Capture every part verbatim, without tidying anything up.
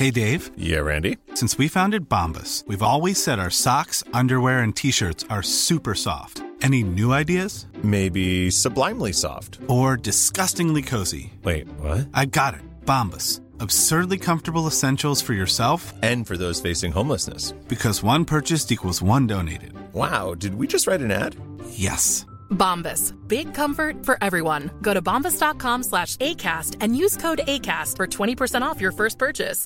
Hey, Dave. Yeah, Randy? Since we founded Bombas, we've always said our socks, underwear, and T-shirts are super soft. Any new ideas? Maybe sublimely soft. Or disgustingly cozy. Wait, what? I got it. Bombas. Absurdly comfortable essentials for yourself and for those facing homelessness. Because one purchased equals one donated. Wow, did we just write an ad? Yes. Bombas. Big comfort for everyone. Go to bombas.com slash ACAST and use code ACAST for twenty percent off your first purchase.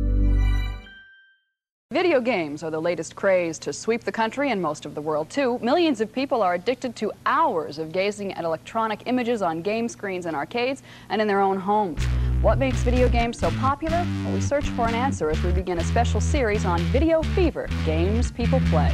Video games are the latest craze to sweep the country and most of the world, too. Millions of people are addicted to hours of gazing at electronic images on game screens in arcades and in their own homes. What makes video games so popular? Well, we search for an answer as we begin a special series on Video Fever, games people play.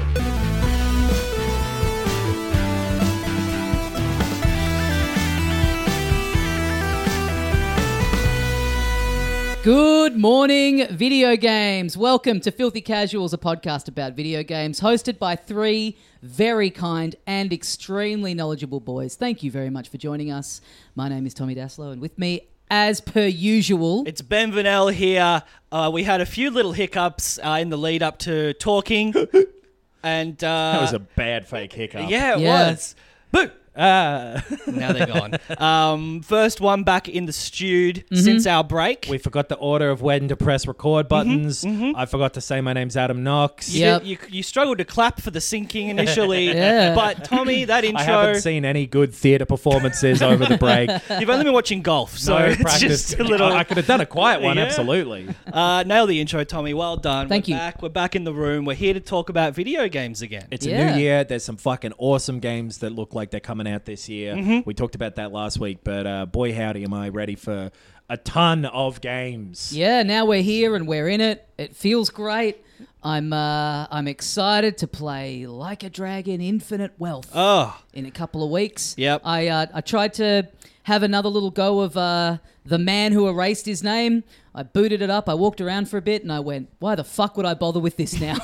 Good morning, video games. Welcome to Filthy Casuals, a podcast about video games, hosted by three very kind and extremely knowledgeable boys. Thank you very much for joining us. My name is Tommy Daslow, and with me, as per usual, it's Ben Vanel here. Uh, we had a few little hiccups uh, in the lead up to talking, and uh, that was a bad fake hiccup. Yeah, it yeah. was. Boo! Uh, now they're gone. Um, first one back in the stewed mm-hmm. since our break. We forgot the order of when to press record buttons. Mm-hmm, mm-hmm. I forgot to say my name's Adam Knox. You, yep. did, you, you struggled to clap for the syncing initially, yeah. but Tommy, that intro... I haven't seen any good theatre performances over the break. You've only been watching golf, so no it's practice. just a little... I could have done a quiet one, yeah. absolutely. Uh, nailed the intro, Tommy. Well done. Thank We're you. Back. We're back in the room. We're here to talk about video games again. It's yeah. a new year. There's some fucking awesome games that look like they're coming out this year. Mm-hmm. We talked about that last week, but uh, boy howdy am I ready for a ton of games. Yeah, now we're here and we're in it. It feels great. I'm uh, I'm excited to play Like a Dragon Infinite Wealth oh. in a couple of weeks. Yep. I uh, I tried to have another little go of uh, The Man Who Erased His Name. I booted it up, I walked around for a bit, and I went, why the fuck would I bother with this now?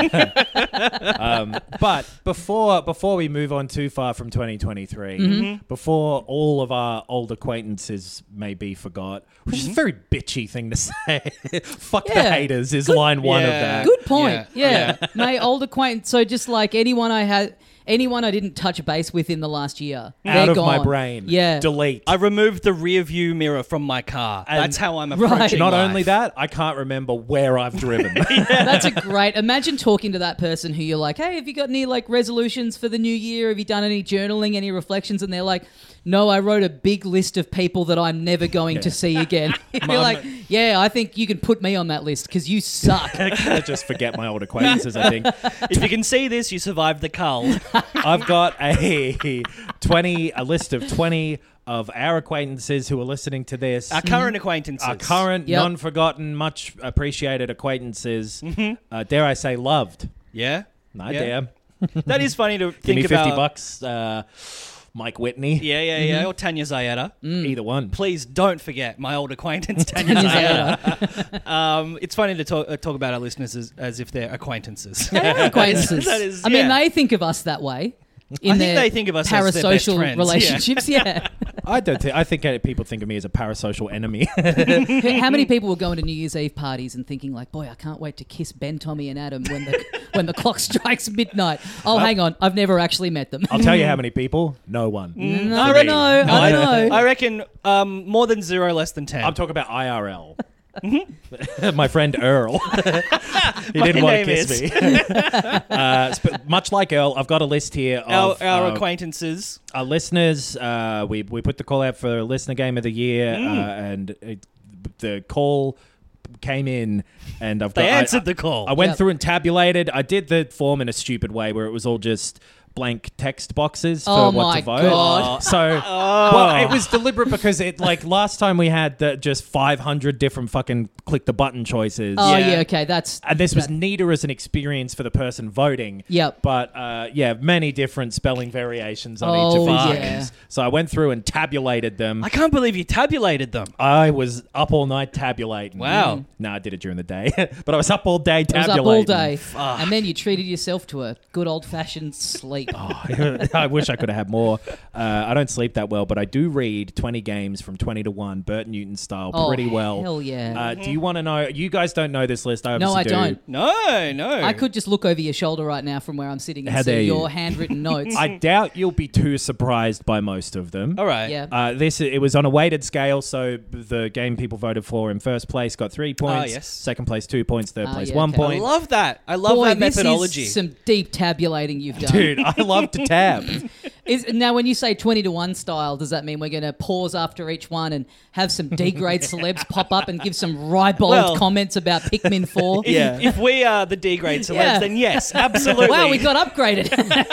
um, but before before we move on too far from twenty twenty-three, mm-hmm. before all of our old acquaintances may be forgot, which is a very bitchy thing to say. Fuck Yeah. the haters is line one Yeah. of that. Good point. Yeah. Yeah. My old acquaintance, so just like anyone I had... Anyone I didn't touch base with in the last year, Out they're of gone. my brain. Yeah. Delete. I removed the rear view mirror from my car. And That's how I'm right. approaching Not life. only that, I can't remember where I've driven. That's a great... Imagine talking to that person who you're like, hey, have you got any like resolutions for the new year? Have you done any journaling, any reflections? And they're like, no, I wrote a big list of people that I'm never going Yeah. to see again. You're like, yeah, I think you can put me on that list because you suck. I just forget my old acquaintances, I think. If you can see this, you survived the cull. I've got a twenty, a list of twenty of our acquaintances who are listening to this. Our current acquaintances. Our current, Yep. non-forgotten, much appreciated acquaintances. Mm-hmm. Uh, dare I say, loved? Yeah? No, Yeah. dare. That is funny to Give think me fifty about. bucks. Uh, Mike Whitney. Yeah, yeah, yeah. Or Tanya Zayeda. Either one. Please don't forget my old acquaintance, Tanya Tanya Zayeda. um, it's funny to talk, uh, talk about our listeners as, as if they're acquaintances. They are acquaintances. That is- I mean, yeah. they think of us that way. In I think their they think of us as their best parasocial friends, yeah. relationships. Yeah. I don't. Th- I think uh, people think of me as a parasocial enemy. How many people were going to New Year's Eve parties and thinking like, boy, I can't wait to kiss Ben, Tommy, and Adam when the when the clock strikes midnight? Oh, hang on, I've never actually met them. I'll tell you how many people. No one. No, I For don't me. know. I don't know. I reckon um, more than zero, less than ten. I'm talking about I R L. My friend Earl. he My didn't want to name kiss is. me. uh, sp- much like Earl, I've got a list here our, of our uh, acquaintances. our listeners. Uh, we we put the call out for listener game of the year, Mm. uh, and it, the call came in, and I've got. They I- answered I, the call. I went Yep. through and tabulated. I did the form in a stupid way where it was all just blank text boxes for Oh what my to vote. God. So, well, it was deliberate because it like last time we had the, just five hundred different fucking click the button choices. Oh Yeah. yeah, okay, that's And this was that- neater as an experience for the person voting. Yep. But uh, yeah, many different spelling variations on each Oh, of these yeah. games. So I went through and tabulated them. I can't believe you tabulated them. I was up all night tabulating. Wow. No, I did it during the day. But I was up all day It was tabulating. up all day, and then you treated yourself to a good old fashioned sleep. sleep. Oh, I wish I could have had more. Uh, I don't sleep that well, but I do read twenty games from twenty to one, Bert Newton style, Oh, pretty well. hell yeah. Uh, do you want to know? You guys don't know this list. I No, obviously I do. don't. No, no. I could just look over your shoulder right now from where I'm sitting and How dare see you. your handwritten notes. I doubt you'll be too surprised by most of them. All right. yeah. Uh, this it was on a weighted scale, so the game people voted for in first place got three points. yes. Second place two points. Third Ah, place yeah, one okay. I point. love that. I love Boy, that this methodology. is some deep tabulating you've done. Dude, I love to tab. Is, now, when you say twenty to one style, does that mean we're going to pause after each one and have some D-grade celebs pop up and give some ribald Well- comments about Pikmin four? If, Yeah. if we are the D grade celebs, Yeah. then yes, absolutely. Wow, we got upgraded.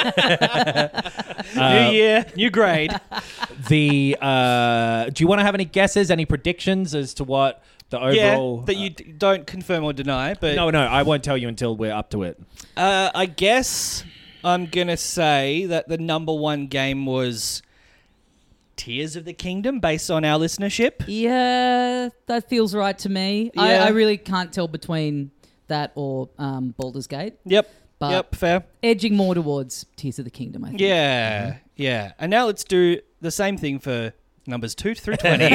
new year, new grade. The uh, do you want to have any guesses, any predictions as to what the yeah, overall? that you d- don't confirm or deny, but no, no, I won't tell you until we're up to it. uh, I guess I'm gonna say that the number one game was Tears of the Kingdom, based on our listenership. Yeah, that feels right to me. I, Yeah. I really can't tell between that or um, Baldur's Gate. Yep. But- yep. Fair. Edging more towards Tears of the Kingdom, I think. Yeah. Yeah. And now let's do the same thing for numbers two through twenty.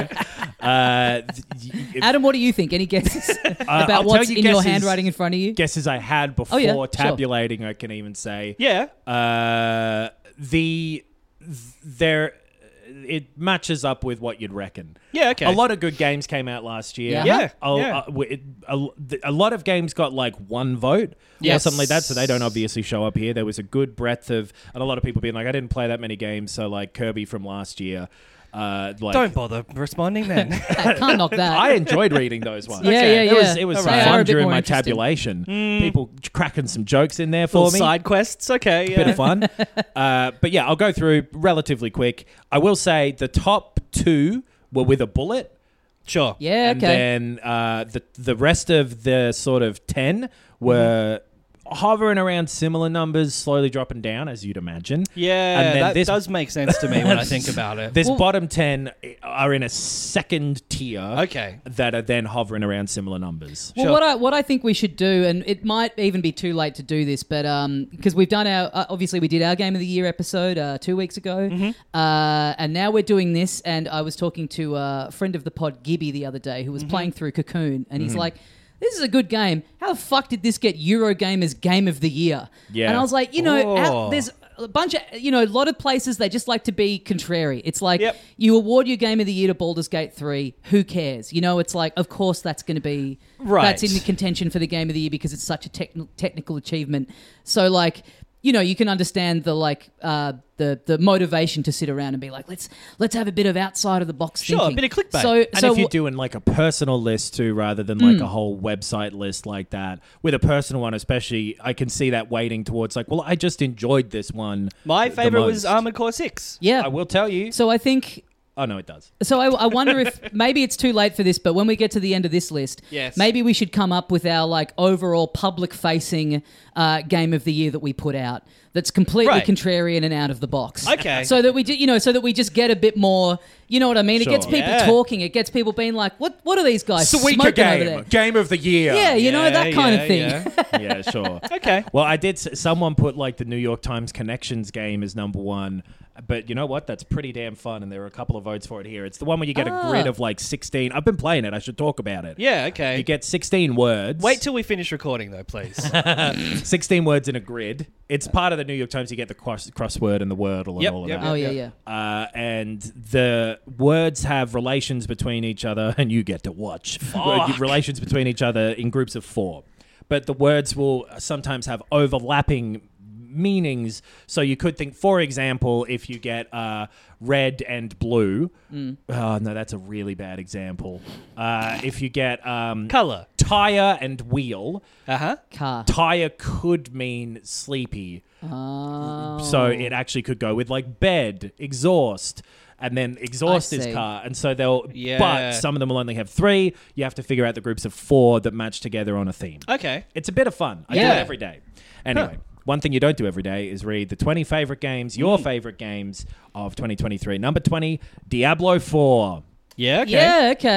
Uh, th- y- Adam, what do you think? Any guesses I'll about tell what's you in your guesses- handwriting in front of you? guesses I had before Oh, yeah, sure. tabulating. I can even say. yeah. Uh, the th- there it matches up with what you'd reckon. Yeah. Okay. A lot of good games came out last year. Yeah. Yeah. A, yeah. a- w- it- a, a lot of games got like one vote or Yes. something like that, so they don't obviously show up here. There was a good breadth of, and a lot of people being like, I didn't play that many games, so like Kirby from last year. Uh, like, Don't bother responding then. Can't knock that. I enjoyed reading those ones. Yeah, Okay. yeah, yeah. It was, it was All some right. They are a fun bit during more my interesting. tabulation. People cracking some jokes in there for Little me. side quests. Okay. Yeah. Bit of fun. uh, but yeah, I'll go through relatively quick. I will say the top two were with a bullet. Sure. Yeah, And okay. then uh, the the rest of the sort of ten were hovering around similar numbers, slowly dropping down, as you'd imagine. Yeah, And then that this- does make sense to me when I think about it. This Well- bottom ten are in a second tier Okay. that are then hovering around similar numbers. Well, Sure. what I what I think we should do, and it might even be too late to do this, but um, because we've done our uh, obviously we did our Game of the Year episode uh, two weeks ago, uh, and now we're doing this. And I was talking to a friend of the pod, Gibby, the other day, who was playing through Cocoon, and he's like, "This is a good game. How the fuck did this get Eurogamer's Game of the Year?" Yeah. And I was like, you know, Oh. out, there's a bunch of, you know, a lot of places they just like to be contrary. It's like Yep. you award your Game of the Year to Baldur's Gate three. Who cares? You know, it's like, of course that's going to be Right. that's in the contention for the Game of the Year because it's such a techn- technical achievement. So like, you know, you can understand the like uh, the the motivation to sit around and be like, let's let's have a bit of outside of the box Sure, thinking. a bit of clickbait. So And so if you're wh- doing like a personal list too, rather than like a whole website list like that, with a personal one especially, I can see that weighting towards like, well, I just enjoyed this one. My the favorite was most. Armored Core six. yeah. I will tell you. So I think. Oh no, it does. So I, I wonder if maybe it's too late for this, but when we get to the end of this list, Yes. maybe we should come up with our like overall public-facing uh, Game of the Year that we put out. That's completely Right. contrarian and out of the box. Okay. So that we, do, you know, so that we just get a bit more. You know what I mean? Sure. It gets people Yeah. talking. It gets people being like, "What? What are these guys Sweeter smoking over game, there?" game of the year. Yeah, you know Yeah, that kind yeah, of thing. yeah. yeah, sure. Okay. Well, I did. s- Someone put like the New York Times Connections game as number one, but you know what? That's pretty damn fun, and there are a couple of votes for it here. It's the one where you get Ah. a grid of like sixteen. I've been playing it. I should talk about it. Yeah, okay. You get sixteen words. Wait till we finish recording, though, please. sixteen words in a grid. It's part of the New York Times. You get the cross- crossword and the wordle and Yep, all of yep, that. Oh yeah, yeah. Uh, and the words have relations between each other, and you get to watch Uh, relations between each other in groups of four. But the words will sometimes have overlapping meanings. So you could think, for example, if you get uh, red and blue. Oh, no, that's a really bad example. Uh, if you get um, Color. tire and wheel, Uh huh. Car. tire could mean sleepy. Oh. So it actually could go with like bed, exhaust, and then exhaust I is see. car. And so they'll, Yeah. but some of them will only have three. You have to figure out the groups of four that match together on a theme. Okay. It's a bit of fun. I do Yeah. it every day. Anyway, one thing you don't do every day is read the twenty favorite games, your Mm. favorite games of twenty twenty-three. Number twenty, Diablo four. Yeah, okay. Yeah. Okay.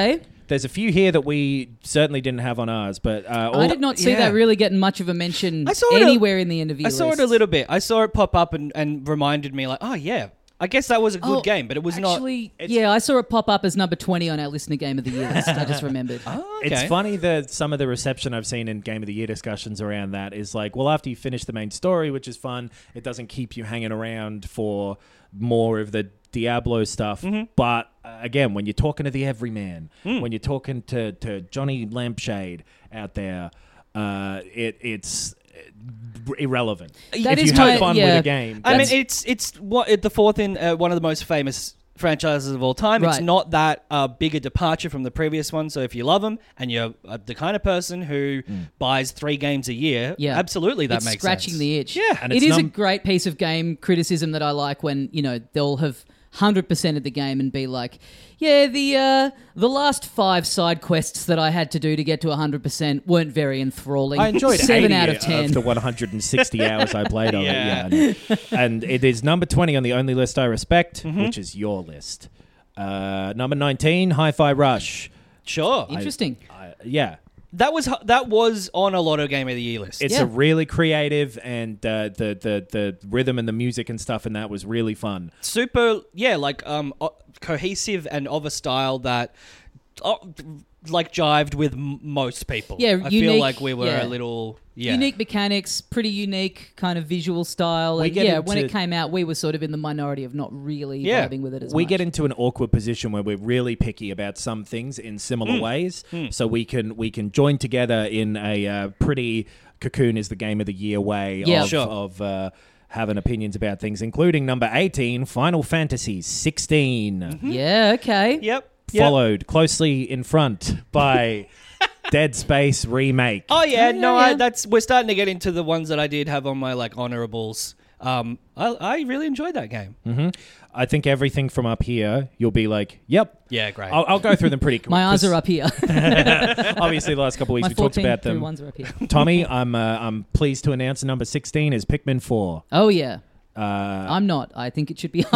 There's a few here that we certainly didn't have on ours, but uh, all, I did not see yeah. that really getting much of a mention I saw it a- anywhere in the interview I saw list. it a little bit. I saw it pop up and, and reminded me like, oh yeah, I guess that was a good Oh, game, but it was not. Actually, yeah, I saw it pop up as number twenty on our listener game of the year list. I just remembered. Oh, okay. It's funny that some of the reception I've seen in Game of the Year discussions around that is like, well, after you finish the main story, which is fun, it doesn't keep you hanging around for more of the Diablo stuff. Mm-hmm. But uh, again, when you're talking to the everyman, Mm. when you're talking to, to Johnny Lampshade out there, uh, it it's uh, irrelevant. That if is you have my- fun yeah. with a game, I mean, that's- it's it's what it, the fourth in uh, one of the most famous franchises of all time. It's Right. not that uh, big a departure from the previous one. So if you love them and you're uh, the kind of person who buys three games a year, Yeah, absolutely that it's makes scratching sense. the itch. Yeah, And it it's is a num- great piece of game criticism that I like when you know they'll have hundred percent of the game and be like, yeah, the uh, the last five side quests that I had to do to get to hundred percent weren't very enthralling. I enjoyed seven eighty out of ten. of the one hundred sixty hours I played on Yeah. it. Yeah, and, and it is number twenty on the only list I respect, Mm-hmm. which is your list. Uh, number nineteen, Hi-Fi Rush. Sure, Interesting. Uh, yeah, that was that was on a lot of Game of the Year lists. it's Yeah. a really creative, and uh, the the the rhythm and the music and stuff, and that was really fun. super, yeah, like um o- cohesive and of a style that. Uh, like jived with m- most people. Yeah, I feel unique, like we were yeah. a little yeah. Unique mechanics, pretty unique kind of visual style. We And get yeah, when into- it came out, we were sort of in the minority of not really Yeah. vibing with it as We much. get into an awkward position where we're really picky about some things in similar Mm. ways, so we can we can join together in a uh, pretty Cocoon is the Game of the Year way Yeah. of, Sure. of uh, having opinions about things, including number eighteen, Final Fantasy sixteen, Yeah, okay. Yep. yep. followed closely in front by Dead Space Remake. Oh yeah, Oh, yeah, no, I, yeah. that's we're starting to get into the ones that I did have on my like honorables. Um, I, I really enjoyed that game. Mm-hmm. I think everything from up here, you'll be like, yep. Yeah, great. I'll, I'll go through them pretty quick. My eyes 'cause are up here. Obviously, the last couple of weeks My we talked fourteen about through them. ones are up here. Tommy, I'm uh, I'm pleased to announce number sixteen is Pikmin four. Oh, yeah. Uh, I'm not. I think it should be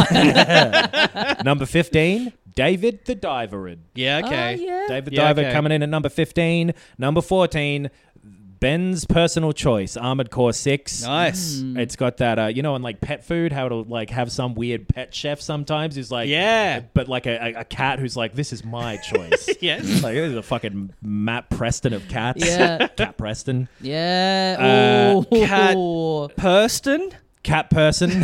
higher. number fifteen, David the Diverid. yeah, okay. Oh, yeah. David the Yeah, Diver okay. coming in at number fifteen. Number fourteen, Ben's personal choice, Armored Core six. Nice. It's got that, uh, you know, in like pet food, how it'll like have some weird pet chef sometimes who's like, Yeah. but like a, a, a cat who's like, this is my choice. Yeah. Like, this is a fucking Matt Preston of cats. Yeah. Cat Preston. Yeah. Uh, Oh. Cat- Purston? Cat person.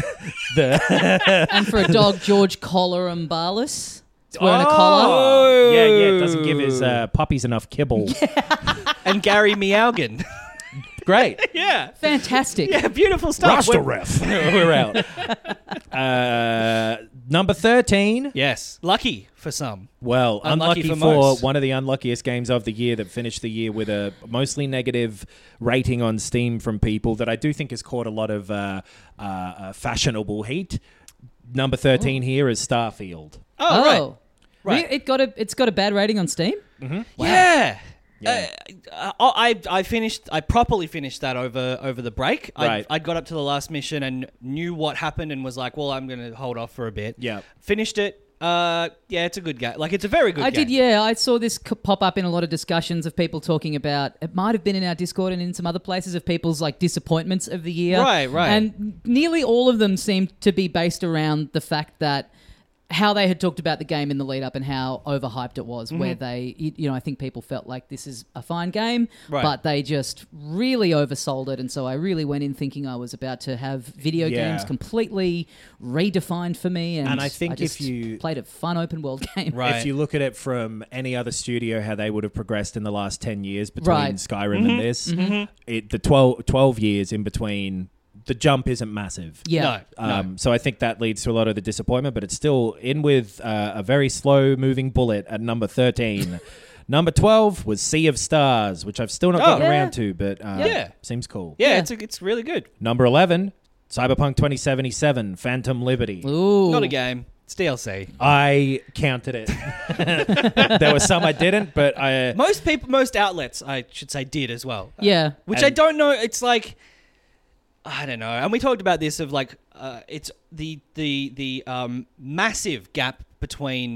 the And for a dog, George Collar and Barless. It's wearing a collar. Oh. Yeah, yeah, it doesn't give his uh, puppies enough kibble. And Gary Meowgan. Great. yeah. Fantastic. Yeah, beautiful stuff. We're- ref. We're out. Uh, number thirteen. Yes. Lucky for some. Well, Unlucky unlucky, for for, most. one of the unluckiest games of the year that finished the year with a mostly negative rating on Steam from people that I do think has caught a lot of uh, uh, uh, fashionable heat. Number thirteen here is Starfield. Oh, right. Oh. Right. Re- It got a, it's got a bad rating on Steam? Yeah. Yeah. Uh, uh, I I finished. I properly finished that over over the break. Right. I I got up to the last mission and knew what happened and was like, well, I'm going to hold off for a bit. Yeah. Finished it. Uh, yeah, it's a good game. Like, it's a very good I game. did, yeah. I saw this c- pop up in a lot of discussions of people talking about, it might have been in our Discord and in some other places, of people's like disappointments of the year. Right, right. And nearly all of them seemed to be based around the fact that how they had talked about the game in the lead up and how overhyped it was, where they, you you know, I think people felt like this is a fine game, Right. but they just really oversold it. And so I really went in thinking I was about to have video Yeah. games completely redefined for me. And, And I think if just you- played a fun open world game. Right. If you look at it from any other studio, how they would have progressed in the last ten years between Right. Skyrim and this, it, the twelve, twelve years in between, the jump isn't massive. Yeah. No, no. Um, So I think that leads to a lot of the disappointment, but it's still in with uh, a very slow-moving bullet at number thirteen. Number twelve was Sea of Stars, which I've still not Oh. gotten Yeah. around to, but uh, Yeah. seems cool. yeah, Yeah. it's a, it's really good. Number eleven, Cyberpunk twenty seventy-seven, Phantom Liberty. Ooh. Not a game. It's D L C. I counted it. There were some I didn't, but I... Most people, most outlets, I should say, did as well. Yeah. Which I And- don't know. It's like, I don't know. And we talked about this of like, uh, it's the the the um, massive gap between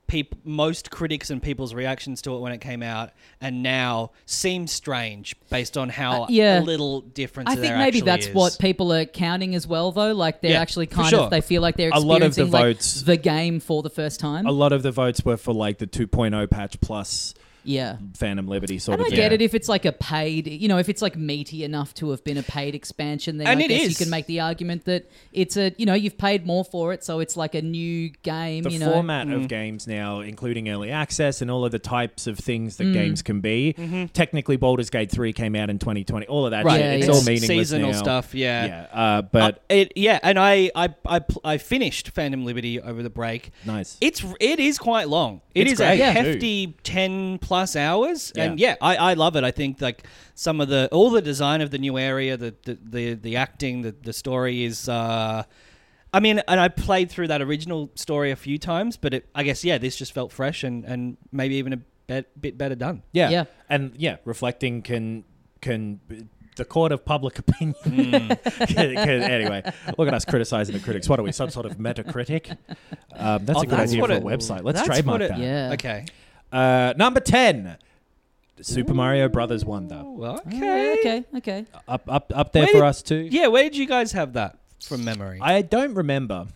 peop- most critics and people's reactions to it when it came out, and now seems strange based on how Uh, yeah. little difference I there think maybe actually that's is. what people are counting as well, though. Like they're Yeah, actually for kind sure. of they feel like they're A lot of the experiencing like, votes- the game for the first time. A lot of the votes were for like the two point oh patch plus Yeah. Phantom Liberty sort And of I get thing. it if it's like a paid, you know, if it's like meaty enough to have been a paid expansion, then And I it guess you is. can make the argument that it's a, you know, you've paid more for it, so it's like a new game. The you know, format Mm. of games now, including early access and all of the types of things Mm. that games can be. Technically, Baldur's Gate three came out in twenty twenty. All of that Right. shit, Yeah, it's yeah. all meaningless Seasonal now. stuff, yeah. Yeah, uh, but Uh, it, yeah, and I, I, I, pl- I finished Phantom Liberty over the break. Nice. It's it is quite long. It It's is great, a yeah. hefty ten plus hours, Yeah. and yeah, I, I love it. I think like some of the all the design of the new area, the the the, the acting, the the story is. Uh, I mean, and I played through that original story a few times, but it, I guess yeah, this just felt fresh and, and maybe even a bit, bit better done. yeah, Yeah. and yeah, reflecting can can. The court of public opinion. Mm. Can- can- anyway, look at us criticizing the critics. What are we, some sort of Metacritic? Um, that's Oh, a good that's idea what for it- a website. Let's that's trademark what it- that. Yeah. Okay. Uh, number ten, Super Mario Brothers Wonder. Well, Okay, okay. okay, okay. Up, up, up there Where for did- us too. Yeah, where did you guys have that from memory? I don't remember.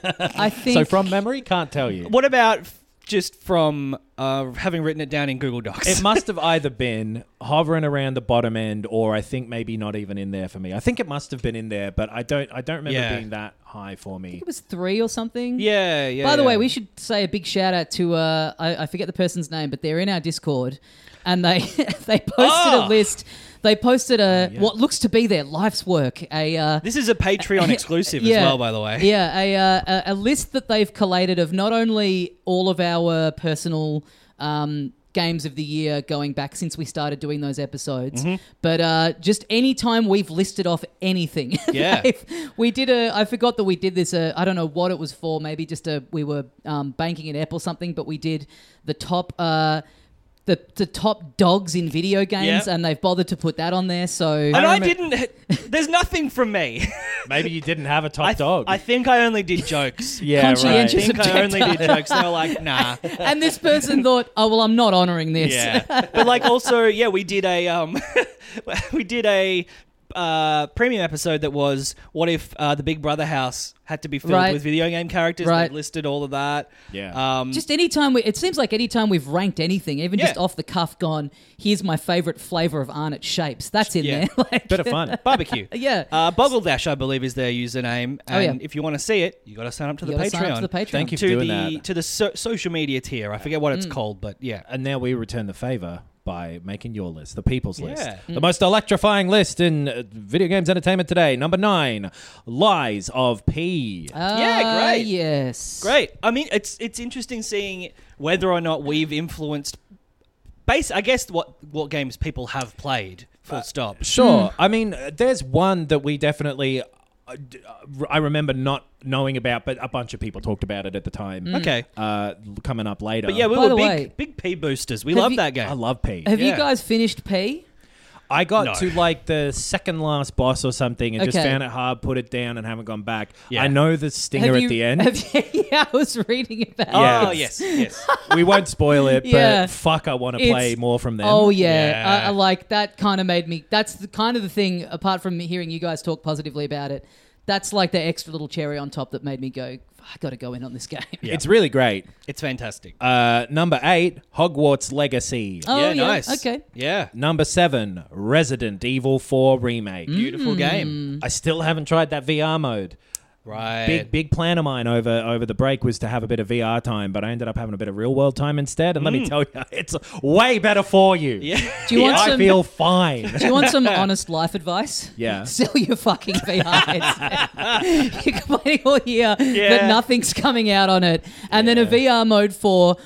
I think So from memory, can't tell you. What about f- just from uh, having written it down in Google Docs? It must have either been hovering around the bottom end, or I think maybe not even in there for me. I think it must have been in there, but I don't. I don't remember Yeah. being that high for me. it was three or something. yeah, yeah. By the yeah. way, we should say a big shout out to uh, I, I forget the person's name, but they're in our Discord, and they they posted Oh! a list. They posted a what looks to be their life's work. A uh, This is a Patreon exclusive yeah, as well, by the way. Yeah, a, uh, a a list that they've collated of not only all of our personal um, games of the year going back since we started doing those episodes, Mm-hmm. but uh, just any time we've listed off anything. Yeah. They've- we did a. I forgot that we did this. Uh, I don't know what it was for. Maybe just a. We were um, banking an ep or something, but we did the top. Uh, the, the top dogs in video games, Yeah. and they've bothered to put that on there. So And I, remember- didn't. There's nothing from me. Maybe you didn't have a top I, th- dog. I think I only did jokes. yeah, I Conscientious right. think I only did jokes. They were like, nah. and this person thought, oh well, I'm not honouring this. Yeah. But like also, yeah, we did a um, we did a uh, premium episode that was what if uh, the Big Brother house had to be filled Right. with video game characters. Right. They listed all of that. Yeah. Um, Just anytime we, it seems like anytime we've ranked anything, even just Yeah. off the cuff, gone, here's my favourite flavour of Arnott shapes. That's in Yeah. there. Like, Bit of fun. barbecue. Yeah. Uh, Boggle Dash, I believe, is their username. And Oh, yeah. if you want to see it, you got to sign up to You the gotta Patreon. sign up to the Patreon. Thank you for to doing the that. to the so- social media tier. I forget what Mm. it's called, but yeah. And now we return the favor by making your list, the people's list. Yeah. The most electrifying list in uh, video games entertainment today. Number nine, Lies of P. Ah, Yeah, great. Yes. Great. I mean, it's it's interesting seeing whether or not we've influenced. Base, I guess what what games people have played. Full stop. Sure. I mean, uh, there's one that we definitely, uh, d- uh, I remember not knowing about, but a bunch of people talked about it at the time. Okay. Uh, coming up later. But yeah, we By were the big way- big P boosters. We Have love you- that game. I love P. Have you Yeah. guys finished P? I got No. to like the second last boss or something and just Okay. found it hard, put it down, and haven't gone back. Yeah. I know the stinger Have at you- the end. have you- yeah, I was reading about Yeah. Oh yes, yes. We won't spoil it, Yeah. but fuck, I want to It's- play more from them. Oh yeah, Yeah. I, I like that. Kind of made me. That's the kind of the thing. Apart from me hearing you guys talk positively about it, that's like the extra little cherry on top that made me go, I got to go in on this game. It's really great. It's fantastic. Uh, number eight, Hogwarts Legacy. Oh yeah, yeah, nice. okay. Yeah, Number seven, Resident Evil four Remake. Mm. beautiful game. I still haven't tried that V R mode. Right. Big big plan of mine over over the break was to have a bit of V R time, but I ended up having a bit of real world time instead. And let me tell you, it's way better for you. Yeah. Do you want I some? feel fine. Do you want some honest life advice? Yeah. Sell your fucking V R headset. You're complaining all year that Yeah. nothing's coming out on it. And then a V R mode for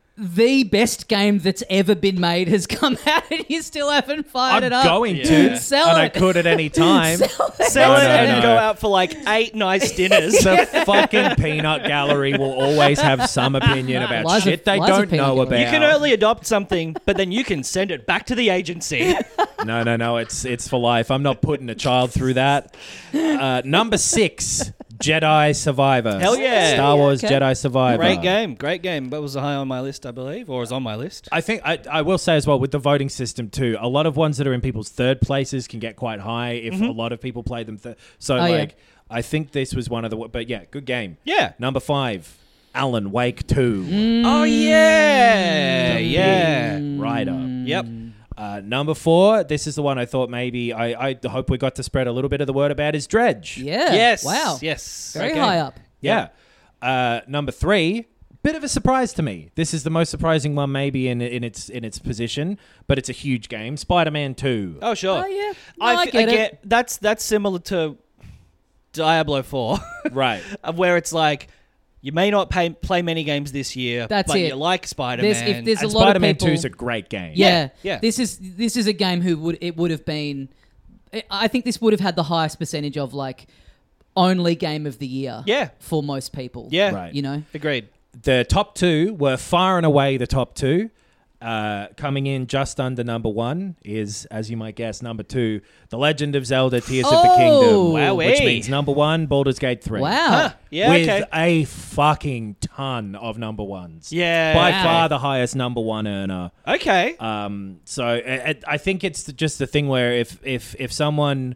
the best game that's ever been made has come out and you still haven't fired I'm it up. going Yeah. to, Sell and it. I could at any time. Sell it. Sell No, it no, and no. go out for like eight nice dinners. The fucking peanut gallery will always have some opinion about Liza- shit they Liza don't peanut know gallery. about. You can only adopt something, but then you can send it back to the agency. No, no, no. It's it's for life. I'm not putting a child through that. Uh, number six, Jedi Survivor. Hell yeah. Star Wars Okay. Jedi Survivor. Great game, great game. That was high on my list, I believe, or was on my list. I think I, I will say as well with the voting system too. A lot of ones that are in people's third places can get quite high if Mm-hmm. a lot of people play them. Th- so Oh, yeah. like, I think this was one of the. But yeah, good game. Yeah. Number five, Alan Wake Two. Oh yeah, yeah. Right up. Yep. Uh, number four, this is the one I thought maybe I, I hope we got to spread a little bit of the word about is Dredge. Yeah. Yes. Wow. Yes. Very Okay. high up. Yeah. Uh, number three, bit of a surprise to me. This is the most surprising one maybe in in its in its position, but it's a huge game. Spider-Man two. Oh sure. Oh, yeah. No, I, I th- get it. get that's that's similar to Diablo four, Right. where it's like you may not pay, play many games this year, That's but it. you like Spider-Man. There's, if there's And a lot Spider-Man of people, two is a great game. yeah, yeah. This is this is a game who would it would have been. I think this would have had the highest percentage of like only game of the year. Yeah. for most people. yeah, Right. you know. agreed. The top two were far and away the top two. Uh, coming in just under number one is, as you might guess, number two, The Legend of Zelda Tears of the Oh. Kingdom. Wowee. Which means number one, Baldur's Gate three. Wow. Huh. Yeah, with okay. a fucking ton of number ones. Yeah. By Wow. far the highest number one earner. Okay. Um, so I, I think it's just the thing where if if if someone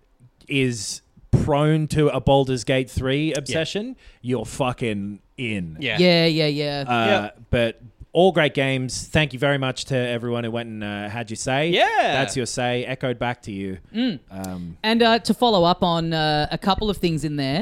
is prone to a Baldur's Gate three obsession, you're fucking in. yeah. Yeah, yeah, yeah. Uh, Yeah. But all great games. Thank you very much to everyone who went and uh, had your say. Yeah. That's your say. Echoed back to you. Um, And uh, to follow up on uh, a couple of things in there,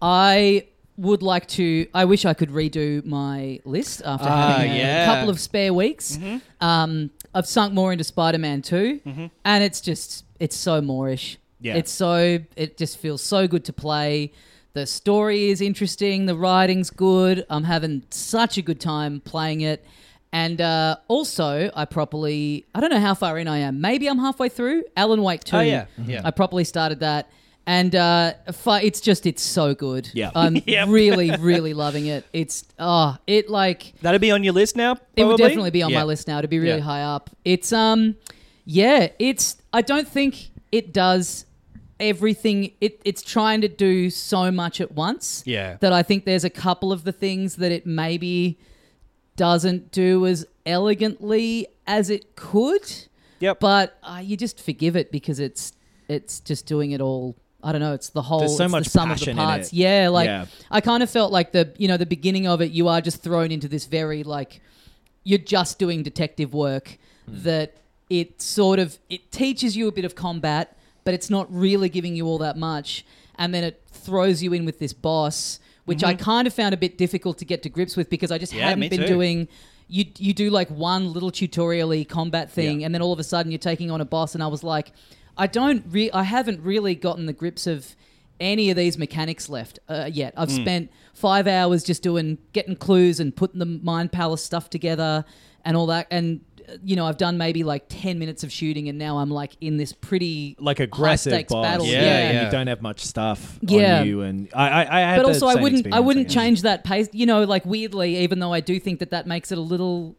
I would like to. I wish I could redo my list after Ah, having a yeah. couple of spare weeks. Um, I've sunk more into Spider-Man two, and it's just it's so Moorish. Yeah. It's so it just feels so good to play. The story is interesting. The writing's good. I'm having such a good time playing it. And uh, also, I properly, I don't know how far in I am. Maybe I'm halfway through. Alan Wake two. Oh, yeah. Yeah. I properly started that. And uh, fi- it's just, it's so good. Yeah. I'm Yep. really, really loving it. It's, oh, it like, That'd be on your list now. it would probably? definitely be on Yeah. my list now to be really Yeah. high up. It's, um, yeah, it's, I don't think it does everything. It, it's trying to do so much at once. Yeah. That I think there's a couple of the things that it maybe doesn't do as elegantly as it could. Yep. But uh, you just forgive it because it's it's just doing it all. I don't know. It's the whole. There's so it's much the sum of the passion in parts. it. Yeah, like Yeah. I kind of felt like the you know the beginning of it. You are just thrown into this very like you're just doing detective work that it sort of it teaches you a bit of combat, but it's not really giving you all that much. And then it throws you in with this boss, which I kind of found a bit difficult to get to grips with because I just Yeah, me hadn't been too. doing. You you do like one little tutorial-y combat thing, Yeah. and then all of a sudden you're taking on a boss, and I was like, I don't re- I haven't really gotten the grips of any of these mechanics left uh, yet. I've Hmm. spent five hours just doing getting clues and putting the Mind Palace stuff together and all that, and uh, you know I've done maybe like ten minutes of shooting, and now I'm like in this pretty like aggressive high-stakes boss. battle. Yeah, yeah. And yeah. you don't have much stuff Yeah. on you. And I, I, I had But the also, I same wouldn't, I experience, wouldn't guess. change that pace. You know, like weirdly, even though I do think that that makes it a little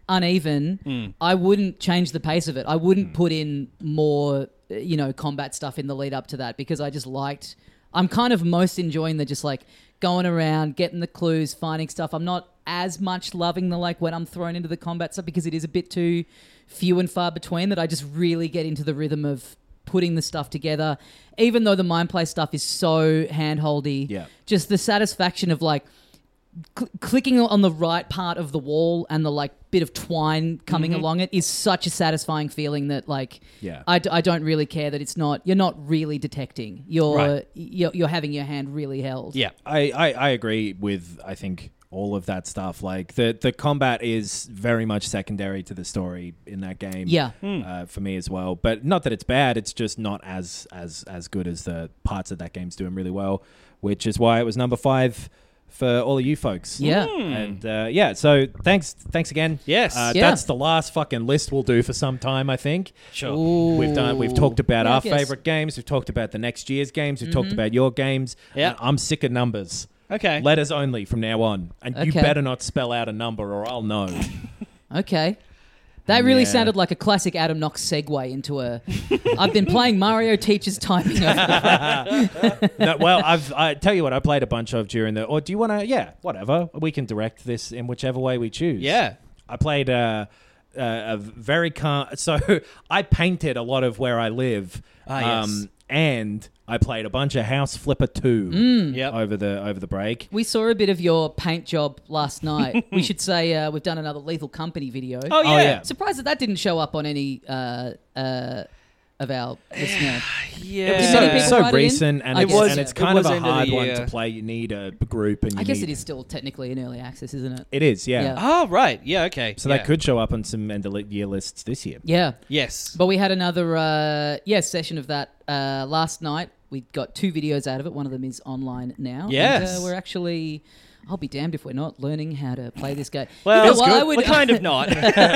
uneven, I wouldn't change the pace of it. I wouldn't put in more, uh, you know, combat stuff in the lead up to that because I just liked. I'm kind of most enjoying the just like going around, getting the clues, finding stuff. I'm not as much loving the like when I'm thrown into the combat stuff because it is a bit too few and far between that I just really get into the rhythm of putting the stuff together. Even though the mind play stuff is so handholdy, Yeah. just the satisfaction of like cl- clicking on the right part of the wall and the like bit of twine coming along it is such a satisfying feeling that like Yeah. I, d- I don't really care that it's not you're not really detecting you're Right. you're, you're having your hand really held. Yeah. I, I, I agree with, I think, all of that stuff. Like, the, the combat is very much secondary to the story in that game. Yeah. Uh, for me as well. But not that it's bad, it's just not as, as, as good as the parts that that game's doing really well, which is why it was number five for all of you folks. Yeah. And uh, yeah, so thanks thanks again. Yes. Uh, Yeah. That's the last fucking list we'll do for some time, I think. Sure. We've done. We've talked about Yeah, I our guess. favorite games. We've talked about the next year's games. We've talked about your games. Yeah. And I'm sick of numbers. Okay. Letters only from now on. And you Okay. better not spell out a number or I'll know. Okay. That really Yeah. sounded like a classic Adam Knox segue into a. I've been playing Mario Teacher's Timing. Over the- No, well, I've I tell you what, I played a bunch of during the. Or do you want to? Yeah, whatever. We can direct this in whichever way we choose. Yeah. I played uh, uh, a very calm. So I painted a lot of where I live. Ah, yes. And I played a bunch of House Flipper two Mm. Yep. over the over the break. We saw a bit of your paint job last night. We should say uh, we've done another Lethal Company video. Oh, yeah. yeah. Surprised that that didn't show up on any uh, uh, of our listeners. Yeah. Did So, many people so write it in? recent, and, I it's, guess and so. it's It kind of was a end of hard the one year. to play. You need a group, and you I guess need, it is still technically in early access, isn't it? It is, yeah. Yeah. Oh, right. Yeah, okay. So yeah. that could show up on some end of year lists this year. Yeah. Yes. But we had another uh, yeah session of that uh, last night. We got two videos out of it. One of them is online now. Yes. And, uh, we're actually. I'll be damned if we're not learning how to play this game. Well, You know that's what? good. I would, We're kind of not.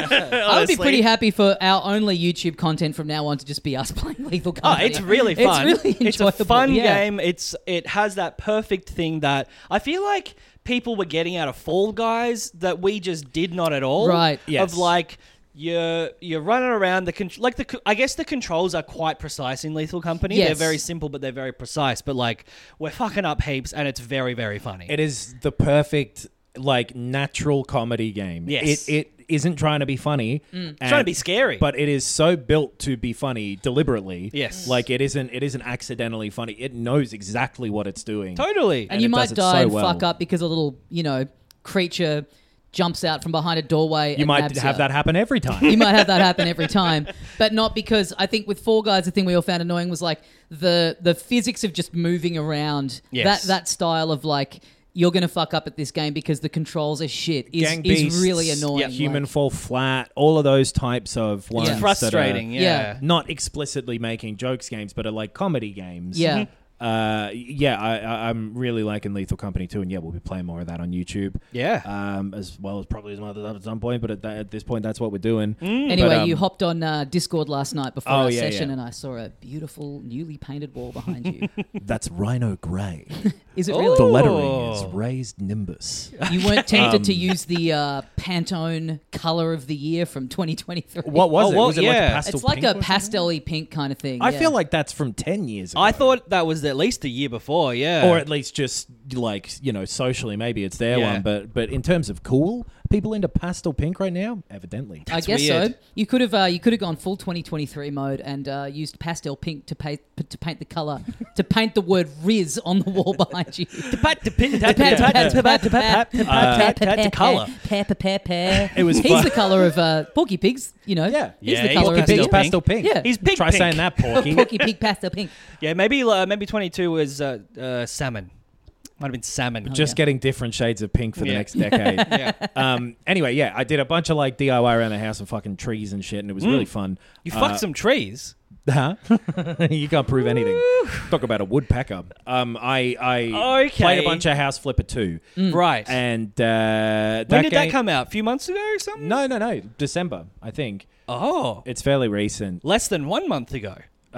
I would be pretty happy for our only YouTube content from now on to just be us playing Lethal Oh, Company. it's really fun. It's really It's enjoyable. a fun yeah. game. It's it has that perfect thing that I feel like people were getting out of Fall Guys that we just did not at all. Right. Yes. Of like you're you're running around the con- like the co- I guess the controls are quite precise in Lethal Company. Yes. They're very simple, but they're very precise. But like we're fucking up heaps, and it's very very funny. It is the perfect, like, natural comedy game. Yes. It it isn't trying to be funny. Mm. It's trying to be scary. But it is so built to be funny deliberately. Yes. Like, it isn't it isn't accidentally funny. It knows exactly what it's doing. Totally. And you it might does it die so and well. fuck up because a little, you know, creature jumps out from behind a doorway. You and might nabs have you. that happen every time. You might have that happen every time, but not because I think with Fall Guys, the thing we all found annoying was like the the physics of just moving around. Yes. That that style of like you're gonna fuck up at this game because the controls are shit is, Gang is Beasts, really annoying. yeah, Human Like, Fall Flat, all of those types of ones. Yeah. that frustrating. are Yeah. Yeah. not explicitly making jokes games, but are like comedy games. yeah. Uh, yeah, I, I, I'm really liking Lethal Company too, and yeah, we'll be playing more of that on YouTube. Yeah. Um, as well as probably some others at some point, but at, that, at this point, that's what we're doing. Anyway, But, um, you hopped on uh, Discord last night before Oh, our yeah, session, yeah. and I saw a beautiful newly painted wall behind you. That's Rhino Grey. Is it Oh. really? The lettering is raised nimbus. You weren't tempted Um, to use the uh, Pantone color of the year from twenty twenty-three. What was Oh, it? well, was it like a yeah. pastel It's like pink a or something? pastel-y pink kind of thing. I yeah. feel like that's from ten years ago. I thought that was at least a year before. Yeah. or at least just like, you know, socially maybe it's their Yeah. one, but but in terms of cool, people into pastel pink right now, evidently. I guess weird. so. You could have uh, you could have gone full twenty twenty-three mode and uh, used pastel pink to paint to paint the color to paint the word Riz on the wall behind you. Colour. It was He's fun. the color of uh, Porky Pigs. You know. Yeah. He's Yeah, the he's color Porky of pastel Pig's the pastel pink. Yeah. He's pig Try pink. saying that, Porky. Porky Pig pastel pink. Yeah, maybe uh, maybe twenty-two was uh, uh, salmon. Might have been salmon. Oh, Just yeah. getting different shades of pink for the Yeah. next decade. Yeah. Um, anyway, yeah, I did a bunch of like D I Y around the house and fucking trees and shit, and it was really fun. You Uh, fucked some trees. Huh? You can't prove anything. Talk about a woodpecker. Um, I I Okay. played a bunch of House Flipper two, Right. and uh, when did game- that come out? A few months ago or something? No, no, no. December, I think. Oh. It's fairly recent. Less than one month ago.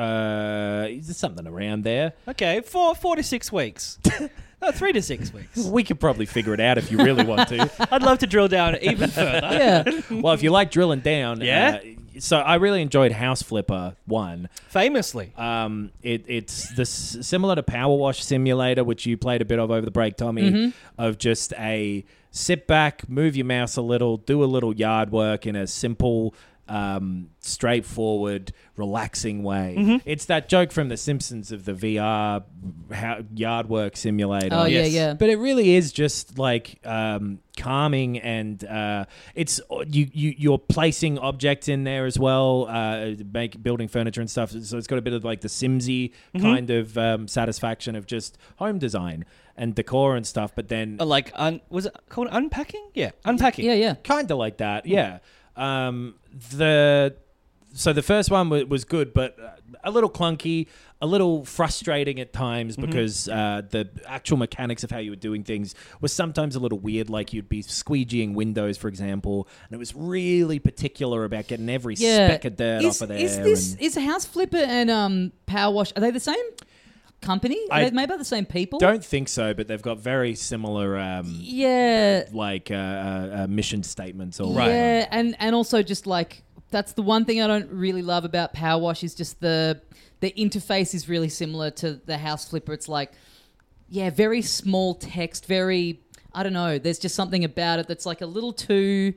Uh, is something around there? Okay, four, four to six weeks. No, three to six weeks. We could probably figure it out if you really want to. I'd love to drill down even further. Yeah. Well, if you like drilling down, Yeah? Uh, so I really enjoyed House Flipper one. Famously. Um, it, it's this similar to Power Wash Simulator, which you played a bit of over the break, Tommy, of just a sit back, move your mouse a little, do a little yard work in a simple, um, straightforward, relaxing way. It's that joke from The Simpsons of the V R how, yard work simulator. Oh yeah, Yes. yeah. But it really is just like um, calming, and uh, it's you, you you're placing objects in there as well, uh, make building furniture and stuff. So it's got a bit of like the Simsy kind of um, satisfaction of just home design and decor and stuff. But then Uh, like, un- was it called unpacking? Yeah, unpacking. Yeah, yeah. kind of like that, yeah. Um, the so the first one w- was good, but uh, a little clunky, a little frustrating at times because uh, the actual mechanics of how you were doing things was sometimes a little weird. Like you'd be squeegeeing windows, for example, and it was really particular about getting every Yeah. speck of dirt is, off of there. Is this and- is House Flipper and um Power Wash? Are they the same company? Are I they made by the same people? don't think so, but they've got very similar, um, Yeah. like uh, uh, uh, mission statements. Or Right. Yeah, and and also just like that's the one thing I don't really love about Power Wash is just the the interface is really similar to the House Flipper. It's like, yeah, very small text, very, I don't know. There's just something about it that's like a little too,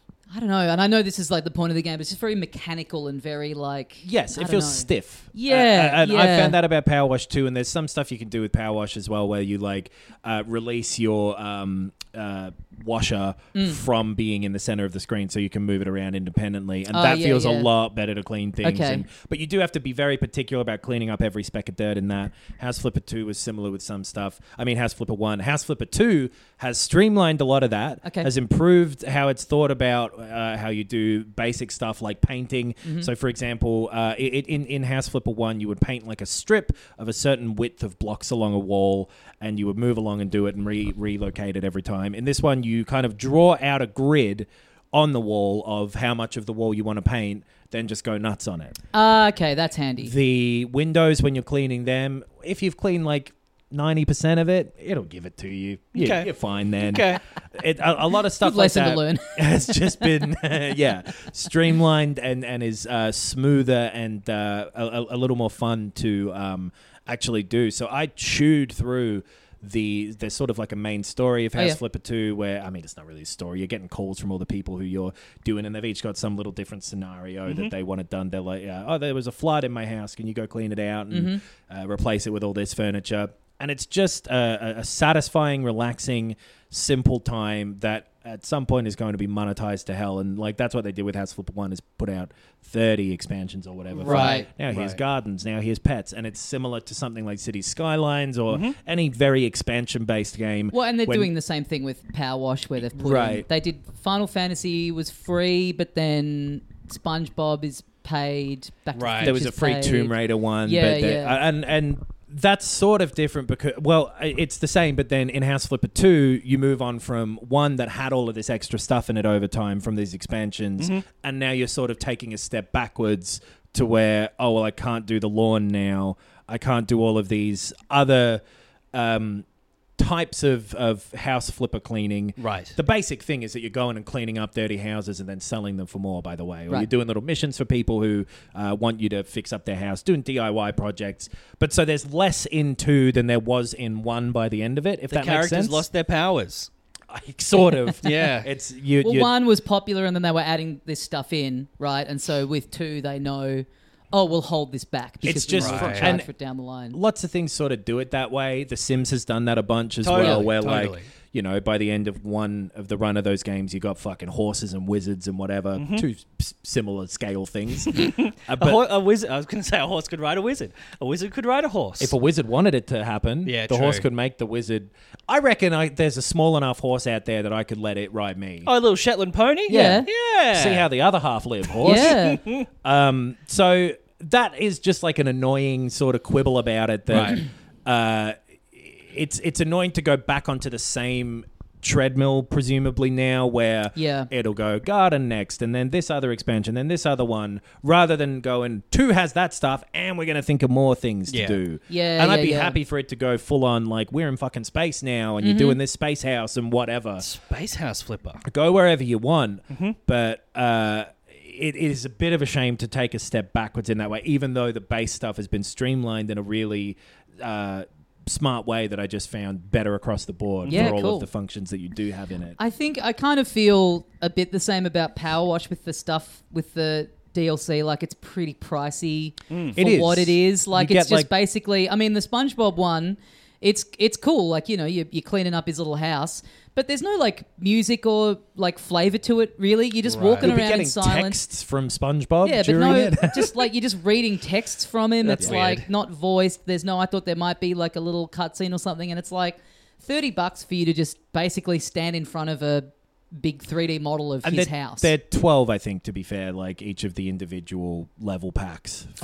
I don't know. And I know this is like the point of the game, but it's just very mechanical and very like... Yes, I it don't feels know. stiff. Yeah, Uh, and yeah. I found that about Power Wash too, and there's some stuff you can do with Power Wash as well where you like uh, release your um, uh, washer Mm. from being in the center of the screen so you can move it around independently, and Oh, that yeah, feels yeah. a lot better to clean things. Okay. And, but you do have to be very particular about cleaning up every speck of dirt in that. House Flipper two was similar with some stuff. I mean, House Flipper one. House Flipper two has streamlined a lot of that, Okay. has improved how it's thought about uh, how you do basic stuff like painting. Mm-hmm. So, for example, uh, it, in, in House Flipper one, you would paint like a strip of a certain width of blocks along a wall, and you would move along and do it and re- relocate it every time. In this one, you kind of draw out a grid on the wall of how much of the wall you want to paint, then just go nuts on it. Ah, okay, that's handy. The windows, when you're cleaning them, if you've cleaned like ninety percent of it, it'll give it to you. you Okay. You're fine then. Okay. It, a, a lot of stuff Good like lesson to that learn. has just been, yeah, streamlined and, and is uh, smoother and uh, a, a little more fun to um, actually do. So I chewed through the there's sort of like a main story of Oh, House yeah. Flipper two where, I mean, it's not really a story. You're getting calls from all the people who you're doing, and they've each got some little different scenario Mm-hmm. that they want it done. They're like, uh, oh, there was a flood in my house. Can you go clean it out and Mm-hmm. uh, replace it with all this furniture? And it's just a, a- a satisfying, relaxing, simple time that at some point is going to be monetized to hell. And like that's what they did with House Flipper one, is put out thirty expansions or whatever. Right. Now here's Right. gardens, now here's pets. And it's similar to something like Cities Skylines or Mm-hmm. any very expansion-based game. Well, and they're when- doing the same thing with Power Wash where they've put in, Right. they did Final Fantasy was free, but then SpongeBob is paid. Back to Right. the There was a Future's free paid. Tomb Raider one. Yeah, but they- yeah. And, and that's sort of different because, well, it's the same, but then in House Flipper two, you move on from one that had all of this extra stuff in it over time from these expansions, Mm-hmm. and now you're sort of taking a step backwards to where, oh, well, I can't do the lawn now. I can't do all of these other um, types of, of house flipper cleaning. Right. The basic thing is that you're going and cleaning up dirty houses and then selling them for more, by the way. Or Right. you're doing little missions for people who uh, want you to fix up their house, doing D I Y projects. But so there's less in two than there was in one by the end of it, if The that makes characters sense. lost their powers. Sort of. Yeah. It's you. Well, you one was popular, and then they were adding this stuff in, right? And so with two, they know, oh, we'll hold this back because It's just- we might Right. charge and- for it down the line. Lots of things sort of do it that way. The Sims has done that a bunch as Totally, well, where totally. like, you know, by the end of one of the run of those games, you got fucking horses and wizards and whatever, two s- similar scale things. uh, A, but ho- a wizard. I was going to say a horse could ride a wizard. A wizard could ride a horse. if a wizard wanted it to happen, Yeah, the horse true. could make the wizard. I reckon I, there's a small enough horse out there that I could let it ride me. oh, a little Shetland pony. Yeah. Yeah. See how the other half live, horse. Yeah. Um, so that is just like an annoying sort of quibble about it that uh, it's it's annoying to go back onto the same treadmill presumably now where Yeah. it'll go garden next and then this other expansion then this other one rather than going two has that stuff and we're going to think of more things Yeah. to do. Yeah, and I'd yeah, be yeah. happy for it to go full on like we're in fucking space now and Mm-hmm. you're doing this space house and whatever. Space House Flipper. Go wherever you want, Mm-hmm. but uh, it is a bit of a shame to take a step backwards in that way, even though the base stuff has been streamlined in a really uh, smart way that I just found better across the board Yeah, for all cool. of the functions that you do have in it. I think I kind of feel a bit the same about Power Wash with the stuff with the D L C. Like it's pretty pricey for It is. what it is. Like You it's get, just like- basically. I mean, the SpongeBob one, it's it's cool. Like you know, you're, you're cleaning up his little house, but there's no like music or like flavor to it. Really, you're just walking You'll be around getting in silence. texts from SpongeBob Yeah, but during no, it. just like you're just reading texts from him. That's it's weird. like not voiced. There's no. I thought there might be like a little cutscene or something, and it's like thirty bucks for you to just basically stand in front of a big three D model of And his they're, house. they're twelve, I think, to be fair, like each of the individual level packs for Oh, really? Power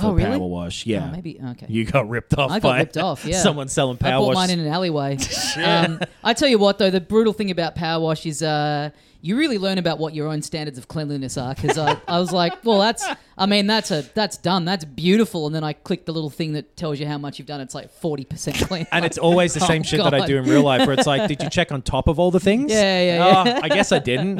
power wash. Yeah, Oh, maybe okay. You got ripped off I got by ripped off, yeah. someone selling I power bought wash. mine in an alleyway. um, I tell you what, though, the brutal thing about power wash is uh, you really learn about what your own standards of cleanliness are. Because I, I was like, well, that's, I mean, that's a that's done, that's beautiful. And then I click the little thing that tells you how much you've done. It's like forty percent clean. And it's always the same Oh, shit that I God. do in real life, where it's like, did you check on top of all the things? Yeah, yeah, yeah. Oh, I guess I didn't.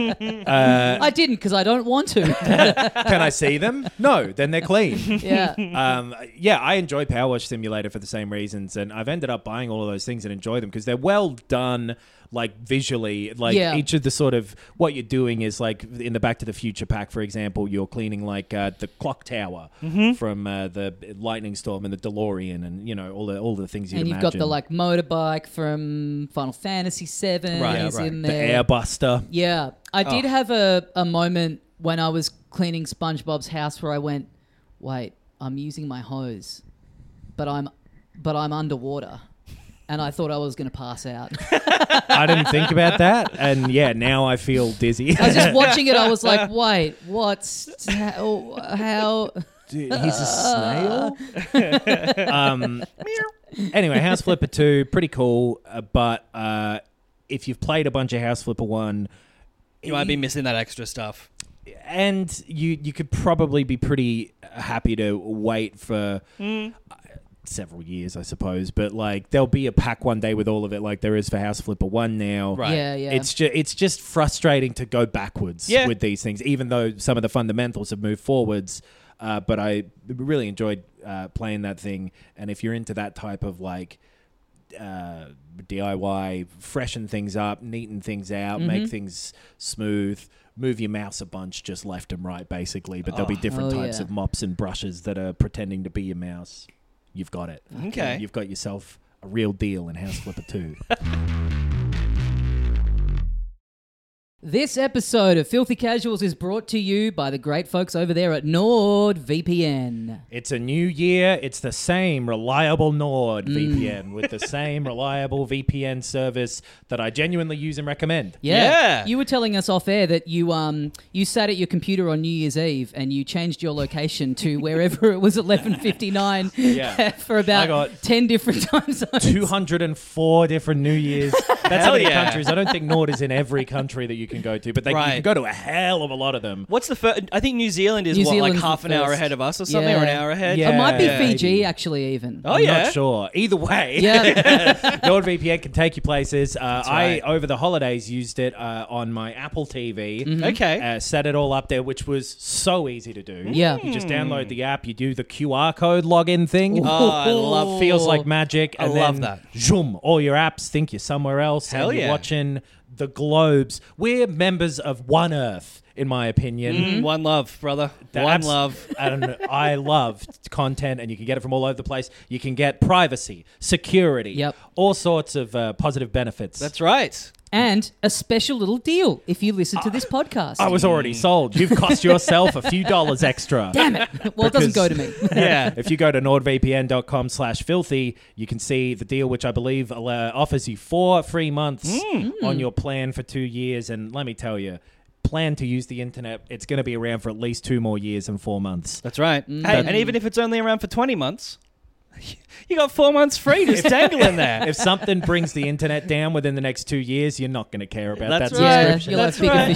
uh, I didn't because I don't want to. can I see them? No, then they're clean. yeah. Um, yeah, I enjoy Power Wash Simulator for the same reasons, and I've ended up buying all of those things and enjoy them because they're well done, like visually. Like Yeah. each of the sort of what you're doing is like in the Back to the Future pack, for example, you're cleaning like uh, the clock tower Mm-hmm. from uh, the Lightning Storm and the DeLorean, and you know all the all the things you And you've imagine. got the like motorbike from Final Fantasy seven Right, is right. in the there. Airbuster. Yeah. I did Oh. have a, a moment when I was cleaning SpongeBob's house where I went, wait, I'm using my hose, but I'm but I'm underwater. And I thought I was going to pass out. I didn't think about that, and yeah, now I feel dizzy. I was just watching it. I was like, wait, what's how? how Dude, he's a snail. um, anyway, House Flipper two, pretty cool. Uh, but uh, if you've played a bunch of House Flipper one, You might be missing that extra stuff. and you you could probably be pretty happy to wait for uh, several years, I suppose. But like, there'll be a pack one day with all of it, like there is for House Flipper one now. Right. Yeah, yeah. It's just it's just frustrating to go backwards Yeah. with these things, even though some of the fundamentals have moved forwards. Uh, but I really enjoyed uh, playing that thing, and if you're into that type of like uh, D I Y, freshen things up, neaten things out, Mm-hmm. make things smooth, move your mouse a bunch just left and right, basically. But there'll be different Oh, types yeah. of mops and brushes that are pretending to be your mouse. You've got it. Okay. You've got yourself a real deal in House Flipper two. This episode of Filthy Casuals is brought to you by the great folks over there at NordVPN. It's a new year. It's the same reliable Nord Mm. V P N with the same reliable V P N service that I genuinely use and recommend. Yeah. Yeah. You were telling us off air that you um you sat at your computer on New Year's Eve and you changed your location to wherever it was eleven fifty-nine Yeah. for about I got ten different time zones. two hundred four different New Year's. That's how Hell many yeah. countries. I don't think Nord is in every country that you can go to, but they, you Right. can go to a hell of a lot of them. What's the first? I think New Zealand is New what, Zealand's like half the an hour first. ahead of us or something, Yeah. or an hour ahead. Yeah. It might be Yeah. Fiji, actually, even. Oh, I'm yeah. not sure. Either way, Yeah. NordVPN can take you places. Uh, right. I, over the holidays, used it uh, on my Apple T V. Mm-hmm. Okay. Uh, set it all up there, which was so easy to do. Yeah. You just download the app, you do the Q R code login thing. Oh, I love- Feels like magic. I and love then, that. Zoom, all your apps think you're somewhere else. Hell and you're yeah. watching the globes. We're members of One Earth, in my opinion. Mm, one love, brother. The one apps- love. And I love content, and you can get it from all over the place. You can get privacy, security, Yep. all sorts of uh, positive benefits. That's right. And a special little deal if you listen to this podcast. I was already sold. You've cost yourself a few dollars extra. Damn it. Well, it doesn't go to me. Yeah. If you go to nordvpn.com slash filthy, you can see the deal, which I believe uh, offers you four free months Mm. on your plan for two years. And let me tell you, plan to use the internet. It's going to be around for at least two more years and four months. That's right. Hey, and even if it's only around for twenty months, you got four months free just dangling there. If something brings the internet down within the next two years, you're not going to care about That's that right. Yeah, subscription. you'll have That's bigger right. fish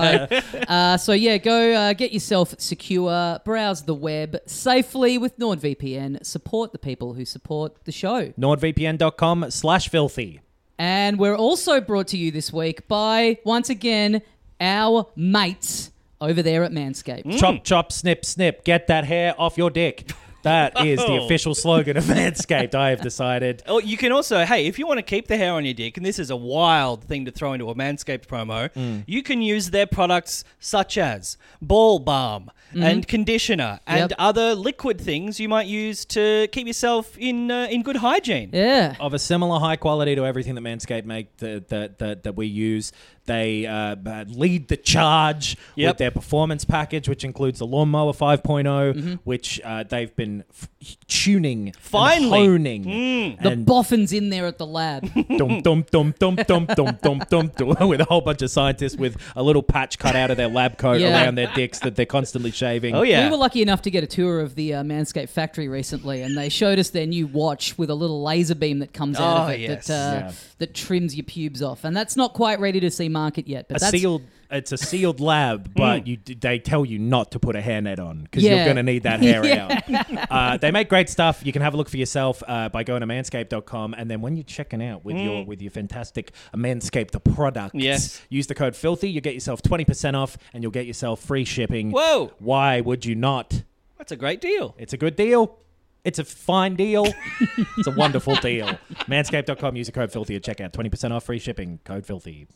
to fry. uh, so yeah, go uh, get yourself secure, browse the web safely with NordVPN. Support the people who support the show. nordvpn.com slash filthy. And we're also brought to you this week by, once again, our mates over there at Manscaped. Chop, chop, snip, snip. Get that hair off your dick. That is the Oh. official slogan of Manscaped, I have decided. Oh, you can also, hey, if you want to keep the hair on your dick, and this is a wild thing to throw into a Manscaped promo, Mm. you can use their products such as ball balm and conditioner and Yep. other liquid things you might use to keep yourself in uh, in good hygiene. Yeah. Of a similar high quality to everything that Manscaped make that that that, that we use. They uh, uh, lead the charge Yep. with their performance package, which includes the Lawnmower five point oh, Mm-hmm. which uh, they've been fine f- tuning, Finally. and honing. The and boffin's in there at the lab. dum dum dum dum dum dum dum dum dum with a whole bunch of scientists with a little patch cut out of their lab coat Yeah. around their dicks that they're constantly shaving. Oh, yeah. We were lucky enough to get a tour of the uh, Manscaped factory recently, and they showed us their new watch with a little laser beam that comes out Oh, of it yes. that uh, Yeah. that trims your pubes off, and that's not quite ready to see market yet. But a that's sealed. It's a sealed lab, but you they tell you not to put a hairnet on because Yeah. you're going to need that hair Yeah. out. Uh, they make great stuff. You can have a look for yourself uh, by going to manscaped dot com, and then when you're checking out with your with your fantastic Manscaped products, Yes. use the code FILTHY. You get yourself twenty percent off, and you'll get yourself free shipping. Whoa. Why would you not? That's a great deal. It's a good deal. It's a fine deal. It's a wonderful deal. manscaped dot com. Use the code FILTHY at checkout. twenty percent off, free shipping. Code FILTHY.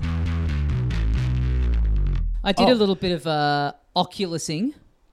I did Oh. a little bit of uh, Oculusing.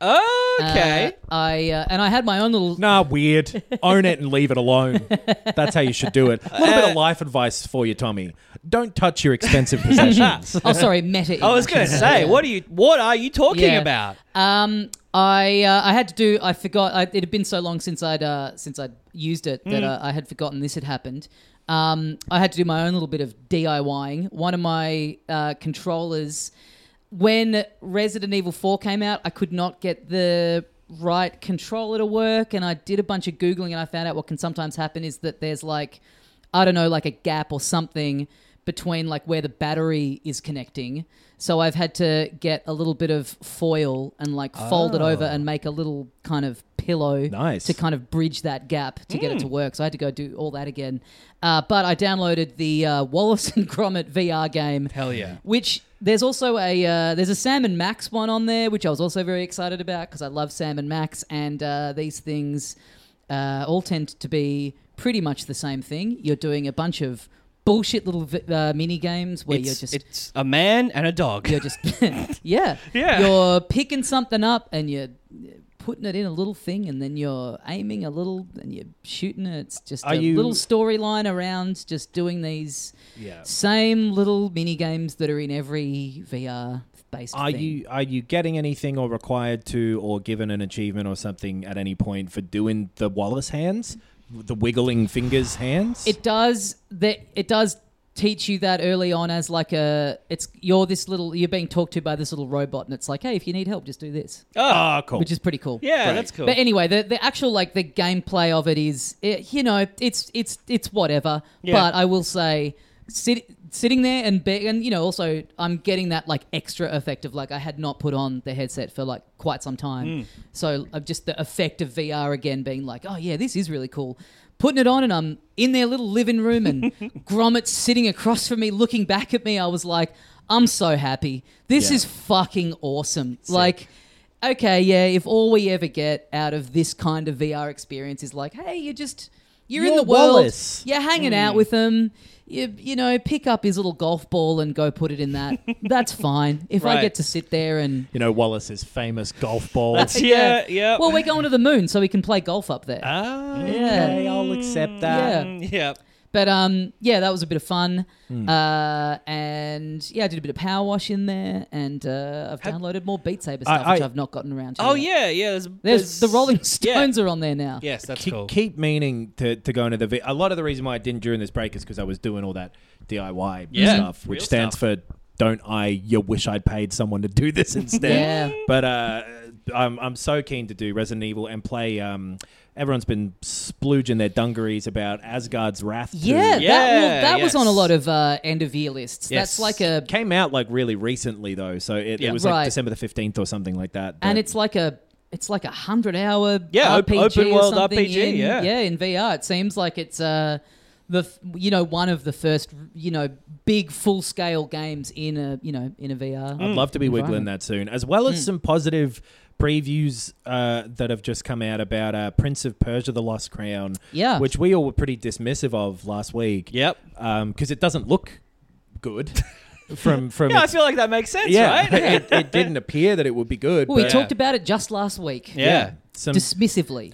Okay. Uh, I uh, and I had my own little. Nah, weird. Own it and leave it alone. That's how you should do it. A little bit of life advice for you, Tommy. Don't touch your expensive possessions. Oh, sorry, meta. I was going to say, what are you what are you talking Yeah. about? Um, I uh, I had to do. I forgot. I, it had been so long since I'd uh, since I'd used it that uh, I had forgotten this had happened. Um, I had to do my own little bit of DIYing. One of my uh, controllers, when Resident Evil four came out, I could not get the right controller to work, and I did a bunch of Googling, and I found out what can sometimes happen is that there's like, I don't know, like a gap or something between like where the battery is connecting. So I've had to get a little bit of foil and like fold it over and make a little kind of pillow Nice. to kind of bridge that gap to get it to work. So I had to go do all that again. Uh, but I downloaded the uh, Wallace and Gromit V R game. Hell yeah. Which there's also a uh, there's a Sam and Max one on there, which I was also very excited about because I love Sam and Max, and uh, these things uh, all tend to be pretty much the same thing. You're doing a bunch of bullshit little vi- uh, mini games where It's, you're just it's a man and a dog. you're just yeah Yeah. you're picking something up and you're putting it in a little thing, and then you're aiming a little and you're shooting it. It's just Are a you- little storyline around just doing these Yeah. same little mini games that are in every V R based Are thing. you are you getting anything or required to or given an achievement or something at any point for doing the Wallace hands, the wiggling fingers hands? It does that. It does teach you that early on as like a. It's you're this little. You're being talked to by this little robot, and it's like, hey, if you need help, just do this, Ah, cool. which is pretty cool. yeah, that's cool. But anyway, the the actual like the gameplay of it is, it, you know, it's it's it's whatever. Yeah. But I will say, sit, sitting there and be, and you know, also I'm getting that like extra effect of like I had not put on the headset for like quite some time, so uh, just the effect of V R again being like, oh yeah, this is really cool. Putting it on and I'm in their little living room and Gromit's sitting across from me looking back at me. I was like, I'm so happy. This Yeah. is fucking awesome. Like, okay, yeah, if all we ever get out of this kind of V R experience is like, hey, you're just, you're, in You're the world, Wallace. you're hanging out with them, you, you know, pick up his little golf ball and go put it in that. That's fine. If I Right. get to sit there and... you know Wallace's famous golf ball. That's, yeah, yeah. Well, we're going to the moon so we can play golf up there. Ah, Yeah. okay, I'll accept that. Yeah. Mm, yeah. But um, yeah, that was a bit of fun. Hmm. Uh, and yeah, I did a bit of power wash in there, and uh, I've downloaded more Beat Saber stuff, I- which I- I've not gotten around to. Oh yet. yeah, yeah. There's, There's, the Rolling yeah. Stones are on there now. Yes, that's keep, cool. keep meaning to, to go into the... Vi- a lot of the reason why I didn't during this break is because I was doing all that D I Y Yeah, stuff, which real stands stuff. for don't I you wish I'd paid someone to do this instead. Yeah. But uh, I'm, I'm so keen to do Resident Evil and play... Um, everyone's been splooging their dungarees about Asgard's Wrath two. Yeah, that, well, Yeah, that was yes. on a lot of uh, end of year lists. Yes. That's like a, Came out like really recently though, so it, Yeah. it was like Right. December the fifteenth or something like that. and but- it's like a, it's like a hundred hour Yeah, op- R P G open or world something R P G, in, yeah. yeah, in V R. It seems like it's uh, the f- you know one of the first you know big full scale games in a you know in a V R. I'd love to be wiggling environment. that soon, as well as some positive previews uh, that have just come out about uh, Prince of Persia: The Lost Crown. Yeah. which we all were pretty dismissive of last week. Yep. because it doesn't look good. from from Yeah, I its- feel like that makes sense, yeah, right? it, it didn't appear that it would be good. Well, we but, talked about it just last week. Yeah. some Dismissively,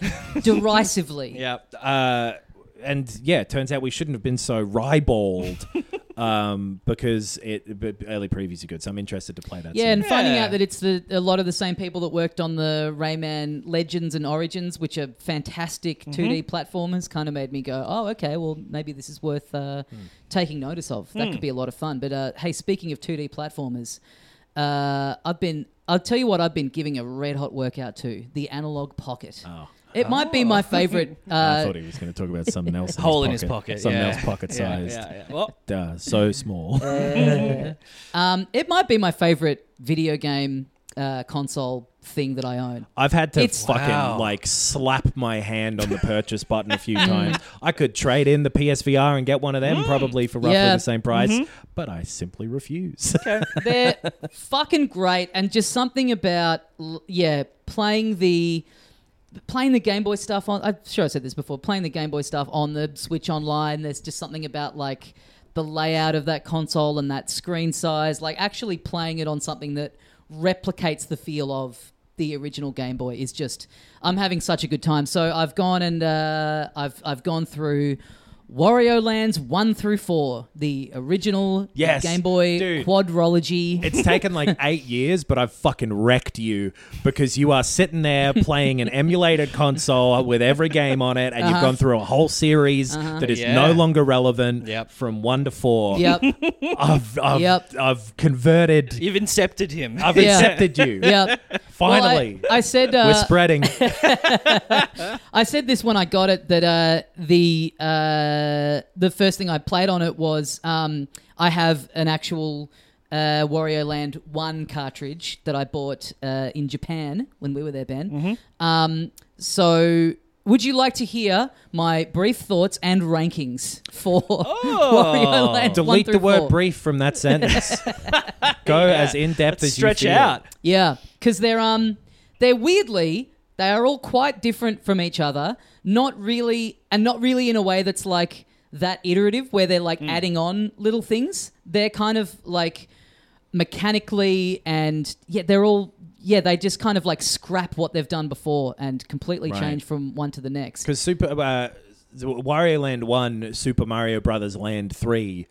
derisively. Yeah. uh, and yeah, it turns out we shouldn't have been so ribald. um, because it but early previews are good. So I'm interested to play that. Yeah, soon. and finding Yeah. out that it's the a lot of the same people that worked on the Rayman Legends and Origins, which are fantastic two D platformers, kind of made me go, oh, okay, well, maybe this is worth uh, taking notice of. That could be a lot of fun. But uh, hey, speaking of two D platformers, uh, I've been, I'll tell you what I've been giving a red hot workout to, the Analog Pocket. Oh. It might be my favorite. I Uh, thought he was going to talk about something else. In Hole his in his pocket. pocket. Something yeah. else pocket Yeah, sized. Yeah, yeah. Well, Duh, so small. um, it might be my favorite video game uh, console thing that I own. I've had to It's- fucking Wow. like slap my hand on the purchase button a few times. I could trade in the P S V R and get one of them probably for roughly Yeah. the same price, but I simply refuse. They're fucking great, and just something about l- yeah, playing the playing the Game Boy stuff on. I'm sure I said this before. Playing the Game Boy stuff on the Switch Online. There's just something about like the layout of that console and that screen size. Like actually playing it on something that replicates the feel of the original Game Boy is just. I'm having such a good time. So I've gone and uh, I've I've gone through Wario Lands one through four, the original Yes, Game Boy dude. quadrology. It's taken like eight years, but I've fucking wrecked you because you are sitting there playing an emulated console with every game on it, and you've gone through a whole series that is Yeah. no longer relevant Yep. from one to four. Yep. I've, I've, Yep. I've converted. you've incepted him. I've Yeah. accepted you. Yep. Finally. Well, I, I said uh, We're spreading. I said this when I got it that uh, the uh, the first thing I played on it was um, I have an actual uh, Wario Land one cartridge that I bought uh, in Japan when we were there, Ben. Um, so. Would you like to hear my brief thoughts and rankings for Wario Land? one Delete through the word four? brief from that sentence. Go as in depth as Stretch you feel. out. Yeah, because they're um they're weirdly they are all quite different from each other. Not really, and not really in a way that's like that iterative where they're like adding on little things. They're kind of like mechanically and yeah, they're all yeah they just kind of like scrap what they've done before and completely Right. change from one to the next. Because Super uh, Wario Land one, Super Mario Brothers Land three,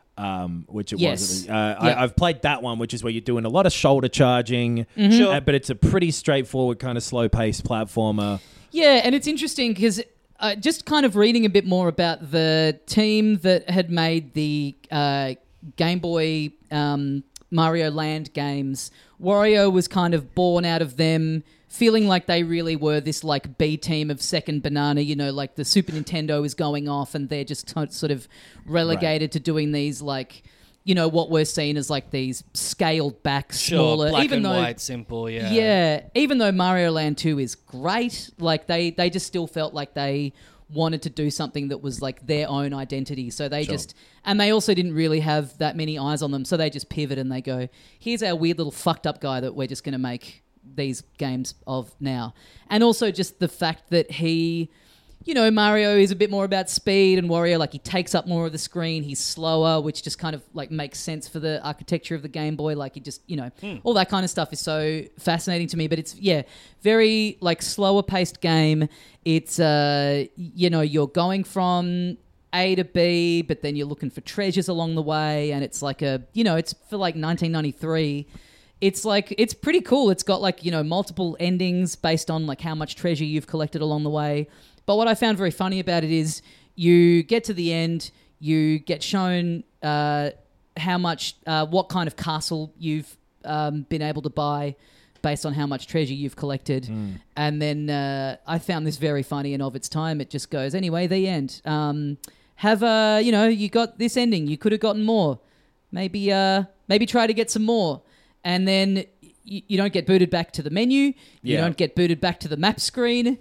um, which it Yes. was. Uh, Yeah. I, I've played that one, which is where you're doing a lot of shoulder charging, Sure. uh, but it's a pretty straightforward kind of slow paced platformer. Yeah, and it's interesting because uh, just kind of reading a bit more about the team that had made the uh, Game Boy um, Mario Land games, Wario was kind of born out of them feeling like they really were this like B team of Second Banana, you know, like the Super Nintendo is going off and they're just t- sort of relegated to doing these like, you know, what we're seeing as like these scaled back, Sure, smaller, black even and though white, simple, yeah. yeah, even though Mario Land two is great, like they they just still felt like they wanted to do something that was like their own identity. So they just and they also didn't really have that many eyes on them. So they just pivot and they go, here's our weird little fucked up guy that we're just going to make these games of now. And also just the fact that he, you know, Mario is a bit more about speed and Wario, like he takes up more of the screen. He's slower, which just kind of like makes sense for the architecture of the Game Boy. Like he just, you know, all that kind of stuff is so fascinating to me. But it's, yeah, very like slower paced game. It's, uh, you know, you're going from A to B, but then you're looking for treasures along the way. And it's like a, you know, it's for like nineteen ninety-three. It's like, it's pretty cool. It's got like, you know, multiple endings based on like how much treasure you've collected along the way. But what I found very funny about it is you get to the end, you get shown uh, how much, uh, what kind of castle you've um, been able to buy based on how much treasure you've collected. Mm. And then uh, I found this very funny and of its time. It just goes, anyway, the end. Um, have a, you know, you got this ending. You could have gotten more. Maybe, uh, maybe try to get some more. And then you, you don't get booted back to the menu. You Yeah. don't get booted back to the map screen.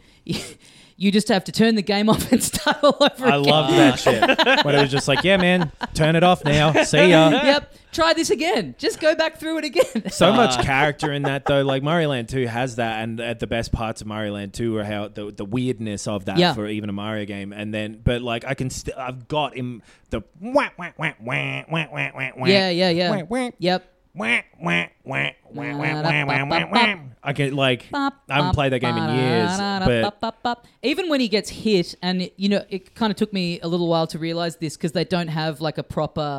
You just have to turn the game off and start all over I again. loved that shit. When it was just like, yeah, man, turn it off now. See ya. Yep. Try this again. Just go back through it again. So much character in that, though. Like Mario Land two has that, and at the best parts of Mario Land two are how the the weirdness of that Yeah. for even a Mario game. And then, but like I can, st- I've got in the wah wah wah wah wah wah wah wah. Yeah, yeah, yeah. Wah, wah. Yep. Wah, wah, wah, wah, wah, wah, wah, wah, wah. I can like I haven't played that game in years, but even when he gets hit, and you know, it kind of took me a little while to realize this because they don't have like a proper,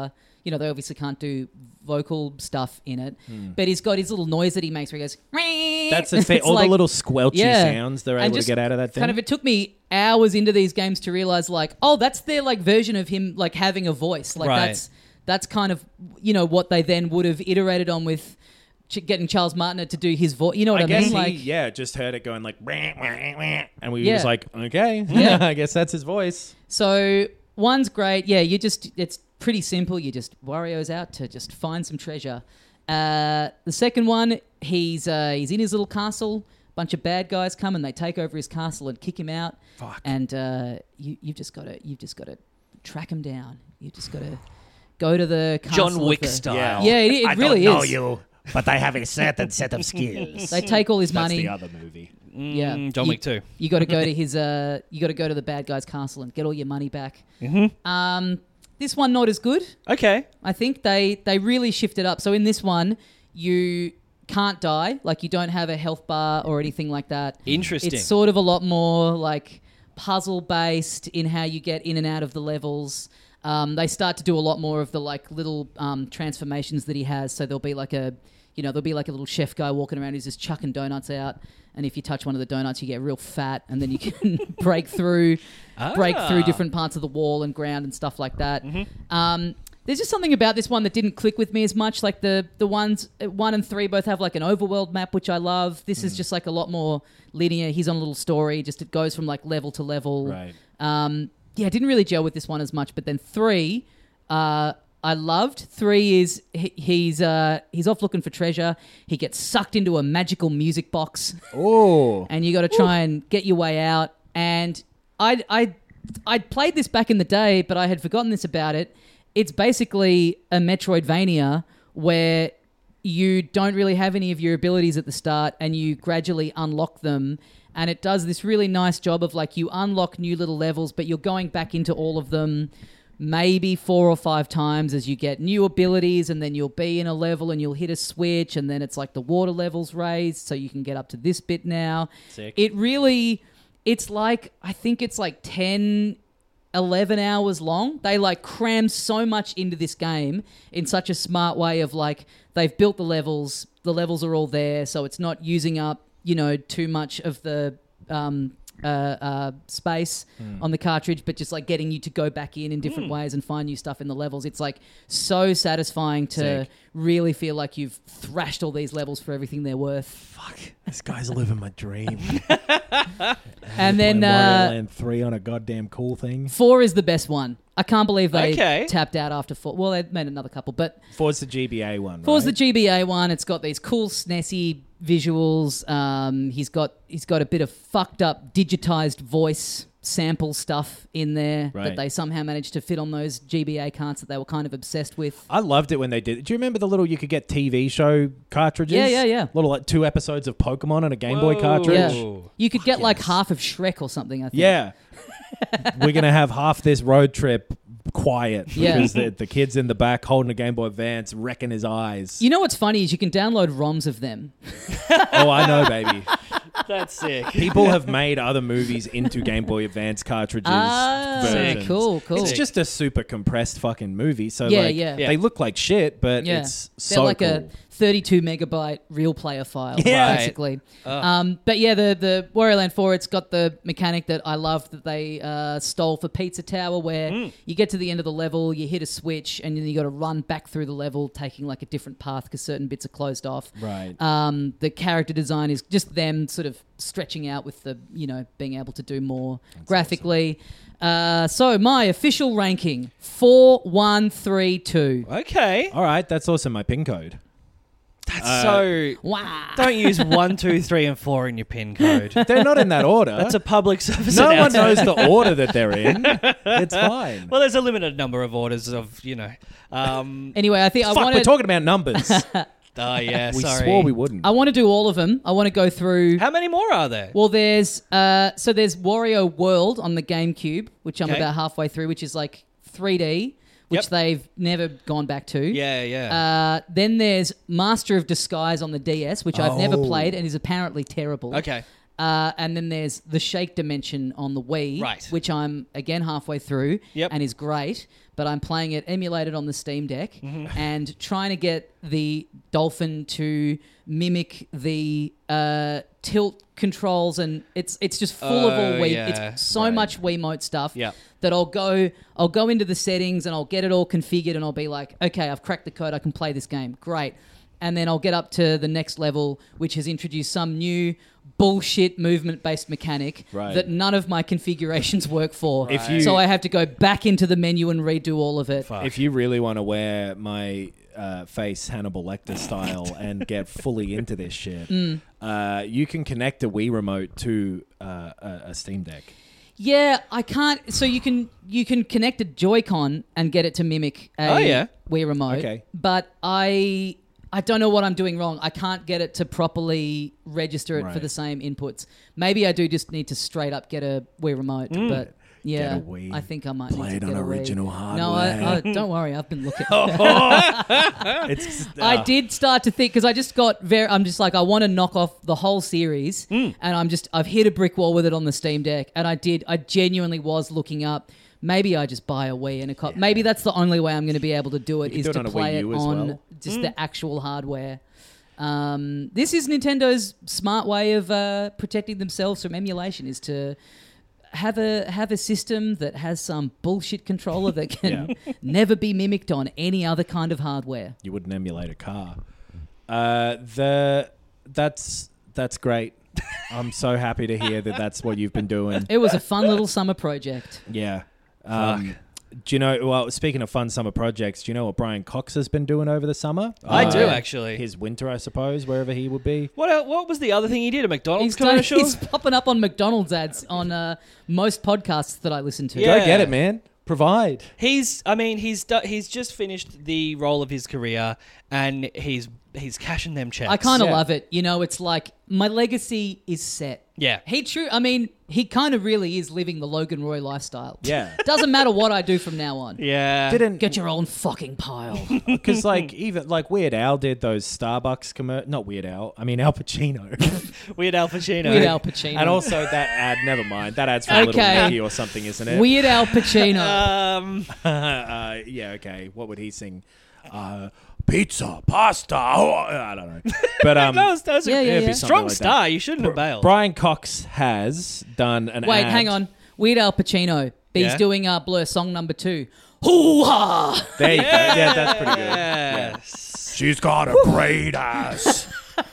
you know, they obviously can't do vocal stuff in it, but he's got his little noise that he makes where he goes. That's a fair, It's all like- the little squelchy yeah. sounds they're And able to just get out of that thing. Kind of, it took me hours into these games to realize, like, oh, that's their like version of him like having a voice. Like Right. that's that's kind of you know what they then would have iterated on with ch- getting Charles Martinet to do his voice. You know what I, I guess mean? he, Like, yeah, just heard it going like, "Wah, wah, wah," and we Yeah. was like, okay, Yeah. I guess that's his voice. so one's great. Yeah, you just it's pretty simple. You just Wario's out to just find some treasure. Uh, the second one, he's uh, he's in his little castle. Bunch of bad guys come and they take over his castle and kick him out. Fuck. And uh, you you've just got to you've just got to track him down. You've just got to go to the castle. John of Wick the- style. Yeah, it, it I really don't know is. you, but I have a certain set of skills. They take all his That's money. the other movie. Yeah, Mm, John you, Wick too. You got to go to his. Uh, you got to go to the bad guy's castle and get all your money back. Mm-hmm. Um, this one not as good. Okay. I think they they really shifted up. So in this one, you can't die. Like you don't have a health bar or anything like that. Interesting. It's sort of a lot more like puzzle based in how you get in and out of the levels. Um, they start to do a lot more of the like little um, transformations that he has. So there'll be like a, you know, there'll be like a little chef guy walking around who's just chucking donuts out. And if you touch one of the donuts, you get real fat, and then you can break through, break Ah. through different parts of the wall and ground and stuff like that. Um, there's just something about this one that didn't click with me as much. Like the the ones uh, one and three both have like an overworld map, which I love. This is just like a lot more linear. He's on a little story. Just it goes from like level to level. Right. Um, yeah, I didn't really gel with this one as much. But then three, uh, I loved. Three is he, he's uh, he's off looking for treasure. He gets sucked into a magical music box. Oh, and you got to try and get your way out. And I I I played this back in the day, but I had forgotten this about it. It's basically a Metroidvania where you don't really have any of your abilities at the start, and you gradually unlock them. And it does this really nice job of like you unlock new little levels, but you're going back into all of them maybe four or five times as you get new abilities, and then you'll be in a level and you'll hit a switch, and then it's like the water level's raised so you can get up to this bit now. Sick. It really, it's like, I think it's like ten, eleven hours long. They like cram so much into this game in such a smart way of like, they've built the levels, the levels are all there, so it's not using up, you know, too much of the um, uh, uh, space on the cartridge, but just like getting you to go back in in different ways and find new stuff in the levels. It's like so satisfying to Sick. really feel like you've thrashed all these levels for everything they're worth. fuck! This guy's living my dream. And then Playing uh, Mario Land three on a goddamn cool thing. four is the best one. I can't believe they Okay. tapped out after four. Well, they made another couple, but Four's the G B A one. four's right? the G B A one. It's got these cool S N E S y visuals. Um, he's got he's got a bit of fucked up digitized voice sample stuff in there Right. that they somehow managed to fit on those G B A carts that they were kind of obsessed with. I loved it when they did it. Do you remember the little you could get T V show cartridges? Yeah, yeah, yeah. Little like two episodes of Pokemon on a Game Boy cartridge. Yeah, Ooh. you could get like yes. half of Shrek or something. I think. Yeah. We're gonna have half this road trip quiet Yeah. because the, the kid's in the back holding a Game Boy Advance, wrecking his eyes. You know what's funny is you can download ROMs of them. Oh, I know, baby. That's sick. People have made other movies into Game Boy Advance cartridges. Ah, versions. cool, cool. It's just a super compressed fucking movie. So Yeah, like, yeah. they look like shit, but Yeah, it's they're so like cool. a thirty-two megabyte real player file, Yeah. basically. Um, but yeah, the the Wario Land four, it's got the mechanic that I love that they uh, stole for Pizza Tower, where Mm. you get to the end of the level, you hit a switch, and then you got to run back through the level, taking like a different path because certain bits are closed off. Right. Um, the character design is just them sort of stretching out with the, you know, being able to do more graphically. Uh, so my official ranking: four, one, three, two. Okay. All right, that's also my pin code. That's so. Wow. Don't use one, two, three, and four in your pin code. They're not in that order. That's a public service no one announcement. knows the order that they're in. It's fine. Well, there's a limited number of orders of, you know. Um, Anyway, I think I Fuck, want we're to. talking about numbers. oh, yeah, we sorry. swore we wouldn't. I want to do all of them. I want to go through. How many more are there? Well, there's uh, so there's Wario World on the GameCube, which I'm Okay. about halfway through, which is like three D, which Yep. they've never gone back to. yeah, yeah. Uh, then there's Master of Disguise on the D S, which I've never Oh. played and is apparently terrible. okay. Uh, and then there's the Shake Dimension on the Wii, Right. which I'm, again, halfway through Yep. and is great. But I'm playing it emulated on the Steam Deck Mm-hmm. and trying to get the Dolphin to mimic the uh, tilt controls, and it's it's just full of all Oh, Wii. yeah. It's so Right. much Wiimote stuff Yep. that I'll go I'll go into the settings and I'll get it all configured and I'll be like, okay, I've cracked the code. I can play this game. Great. And then I'll get up to the next level, which has introduced some new bullshit movement-based mechanic Right. that none of my configurations work for. If you- so I have to go back into the menu and redo all of it. If you really want to wear my uh, face Hannibal Lecter style and get fully into this shit, Mm. uh, you can connect a Wii remote to uh, a, a Steam Deck. Yeah, I can't. So you can you can connect a Joy-Con and get it to mimic a Oh, yeah. Wii remote. Okay. But I I don't know what I'm doing wrong. I can't get it to properly register it for Right. the same inputs. Maybe I do just need to straight up get a Wii remote. But yeah, Get a Wii. I think I might Play need it to on get a Wii. original No, I, hardware. I, don't worry. I've been looking. It's I uh, did start to think because I just got very. I'm just like I want to knock off the whole series, and I'm just I've hit a brick wall with it on the Steam Deck, and I did. I genuinely was looking up. Maybe I just buy a Wii and a cop. Maybe that's the only way I'm going to be able to do it can is do it to on a play Wii it U as on well. just the actual hardware. Um, this is Nintendo's smart way of uh, protecting themselves from emulation is to have a have a system that has some bullshit controller that can never be mimicked on any other kind of hardware. You wouldn't emulate a car. Uh, the that's that's great. I'm so happy to hear that that's what you've been doing. It was a fun little summer project. Yeah. Um, do you know? Well, speaking of fun summer projects, do you know what Brian Cox has been doing over the summer? I Uh, do, actually. His winter, I suppose, wherever he would be. What el- What was the other thing he did? A McDonald's He's, done, commercial? he's popping up on McDonald's ads on uh, most podcasts that I listen to. Yeah. Go get it, man. Provide. He's, I mean, he's do- he's just finished the role of his career, and he's he's cashing them checks. I kind of Yeah. love it. You know, it's like my legacy is set. Yeah. He true. I mean, he kind of really is living the Logan Roy lifestyle. Yeah. Doesn't matter what I do from now on. Yeah. Didn't Get your own fucking pile. because like even like Weird Al did those Starbucks commer Not Weird Al. I mean Al Pacino. Weird Al Pacino. Weird Al Pacino. And also that ad. Never mind. That ad's from Little Okay. Nicky or something, isn't it? Weird Al Pacino. Um, uh, yeah. Okay. What would he sing? Uh, pizza, pasta. Oh, I don't know. But um, that was, that was Yeah, a yeah, it'd be yeah. something strong like that. star. You shouldn't have bailed. Brian Cox has done an Wait, ad. hang on. Weird Al Pacino. He's Yeah? doing uh, Blur song number two. Hoo-ha! There you go. Yeah, that's pretty good. Yes. She's got a great ass.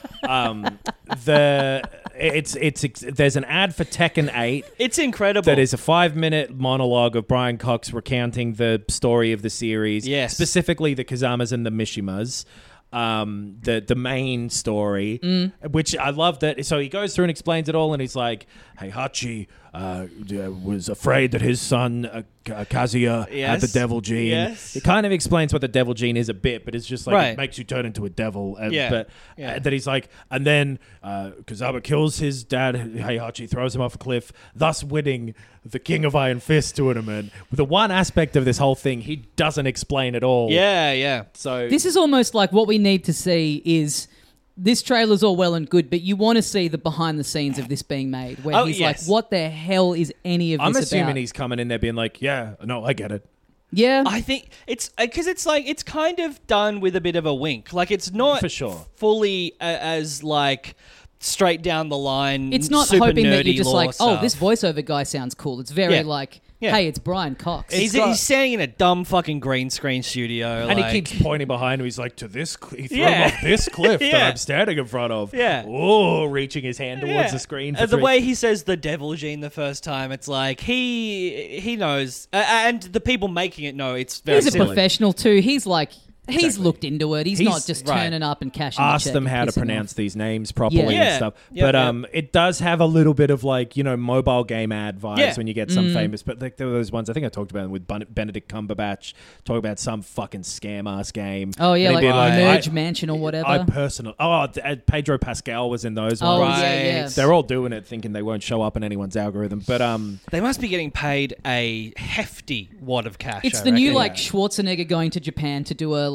um, the it's, it's it's there's an ad for Tekken eight It's incredible. that is a five minute monologue of Brian Cox recounting the story of the series. Yes. Specifically the Kazamas and the Mishimas. Um, the the main story, Mm. which I love that. So he goes through and explains it all, and he's like, Heihachi uh, d- was afraid that his son uh, K- Kazuya had Yes. the devil gene. Yes. It kind of explains what the devil gene is a bit, but it's just like Right. it makes you turn into a devil. And, Yeah. But Yeah. uh, that he's like, and then uh, Kazama kills his dad, Heihachi, throws him off a cliff, thus winning the King of Iron Fist tournament. The one aspect of this whole thing he doesn't explain at all. Yeah, yeah. So This is almost like what we need to see is this trailer's all well and good, but you want to see the behind the scenes of this being made, where Oh, he's yes. like, "What the hell is any of I'm this assuming about?" he's coming in there being like, yeah, no, I get it. yeah, I think it's because it's like it's kind of done with a bit of a wink. Like it's not For sure. fully uh, as like straight down the line. it's not super hoping that nerdy you're just lore like, "Oh, stuff. this voiceover guy sounds cool." It's very Yeah. like, Yeah. "Hey, it's Brian Cox." He's, got- he's standing in a dumb fucking green screen studio, And like- he keeps pointing behind him. He's like, to this, cl- he threw Yeah. him off this cliff that Yeah. I'm standing in front of. Yeah. Oh, reaching his hand towards Yeah. the screen. For And the three- way he says the devil gene the first time, it's like he he knows, uh, and the people making it know it's very He's a silly. professional too. He's like, he's Exactly. looked into it. He's, He's- not just right. turning up and cashing. ask the check them and how to pissing pronounce off. these names properly Yeah. and Yeah. stuff. Yep, but yep. um, it does have a little bit of like, you know, mobile game ad vibes Yeah. when you get Mm. some famous. But like there were those ones I think I talked about them with Bun- Benedict Cumberbatch, talking about some fucking scam ass game. Oh yeah, And like he'd be Merge I- Mansion or whatever. I personally, oh, d- uh, Pedro Pascal was in those oh ones. yeah, yeah. Right. They're all doing it, thinking they won't show up in anyone's algorithm. But um, They must be getting paid a hefty wad of cash. It's I the new reckon. like Schwarzenegger going to Japan to do a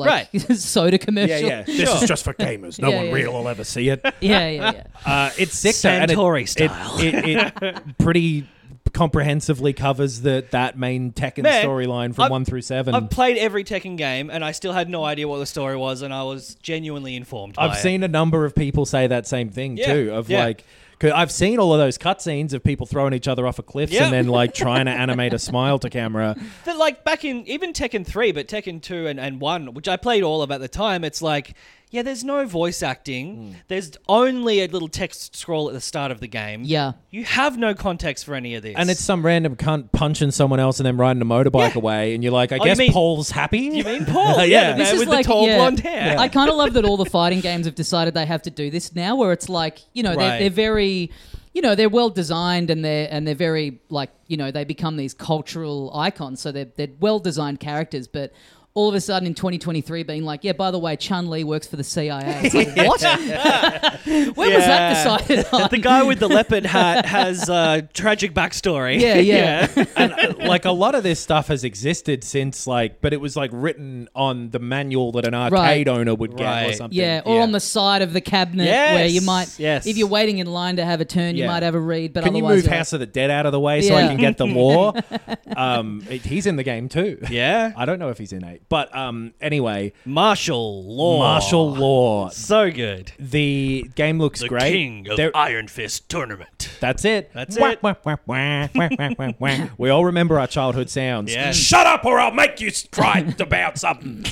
like soda commercial. Yeah, yeah. This is just for gamers. No Yeah, one yeah, real will ever see it. yeah, yeah, yeah. Uh, it's sick. though, and it- Santori it, style. It, it, it pretty comprehensively covers the that main Tekken Man, storyline from I've- one through seven. I've played every Tekken game, and I still had no idea what the story was, and I was genuinely informed. by I've it. seen a number of people say that same thing Yeah, too. Of yeah. like, 'cause I've seen all of those cutscenes of people throwing each other off of cliffs Yeah. and then like trying to animate a smile to camera. But like back in even Tekken three, but Tekken two and, and one, which I played all of at the time, it's like, yeah, there's no voice acting. Hmm. There's only a little text scroll at the start of the game. Yeah. You have no context for any of this. And it's some random cunt punching someone else and then riding a motorbike Yeah. away, and you're like, I Oh, you guess mean- Paul's happy. You mean Paul? Yeah. yeah, the This man is with like- the tall yeah. blonde hair. I kind of love that all the fighting games have decided they have to do this now, where it's like, you know, they're, Right. they're very, you know, they're well designed and they're and they're very like, you know, they become these cultural icons. So they're they're well designed characters, but all of a sudden in twenty twenty-three being like, yeah, by the way, Chun-Li works for the C I A. It's like, what? When was that decided on? The guy with the leopard hat has a tragic backstory. Yeah, yeah. and uh, like a lot of this stuff has existed since like, but it was like written on the manual that an arcade Right. owner would get or Right. something. Yeah, or on the side of the cabinet where you Yes, might, yes. if you're waiting in line to have a turn, you Yeah. might have a read. But Can you otherwise move you're House of the Dead out of the way so Yeah. I can get the lore? um, it- he's in the game too. Yeah. I don't know if he's in eight, but um, anyway, Martial law. martial law. So good. The game looks The great. king of There- Iron Fist tournament. That's it. That's Wah, it. wah, wah, wah, wah, wah, wah, wah. We all remember our childhood sounds. Yes. Shut up or I'll make you cry about something.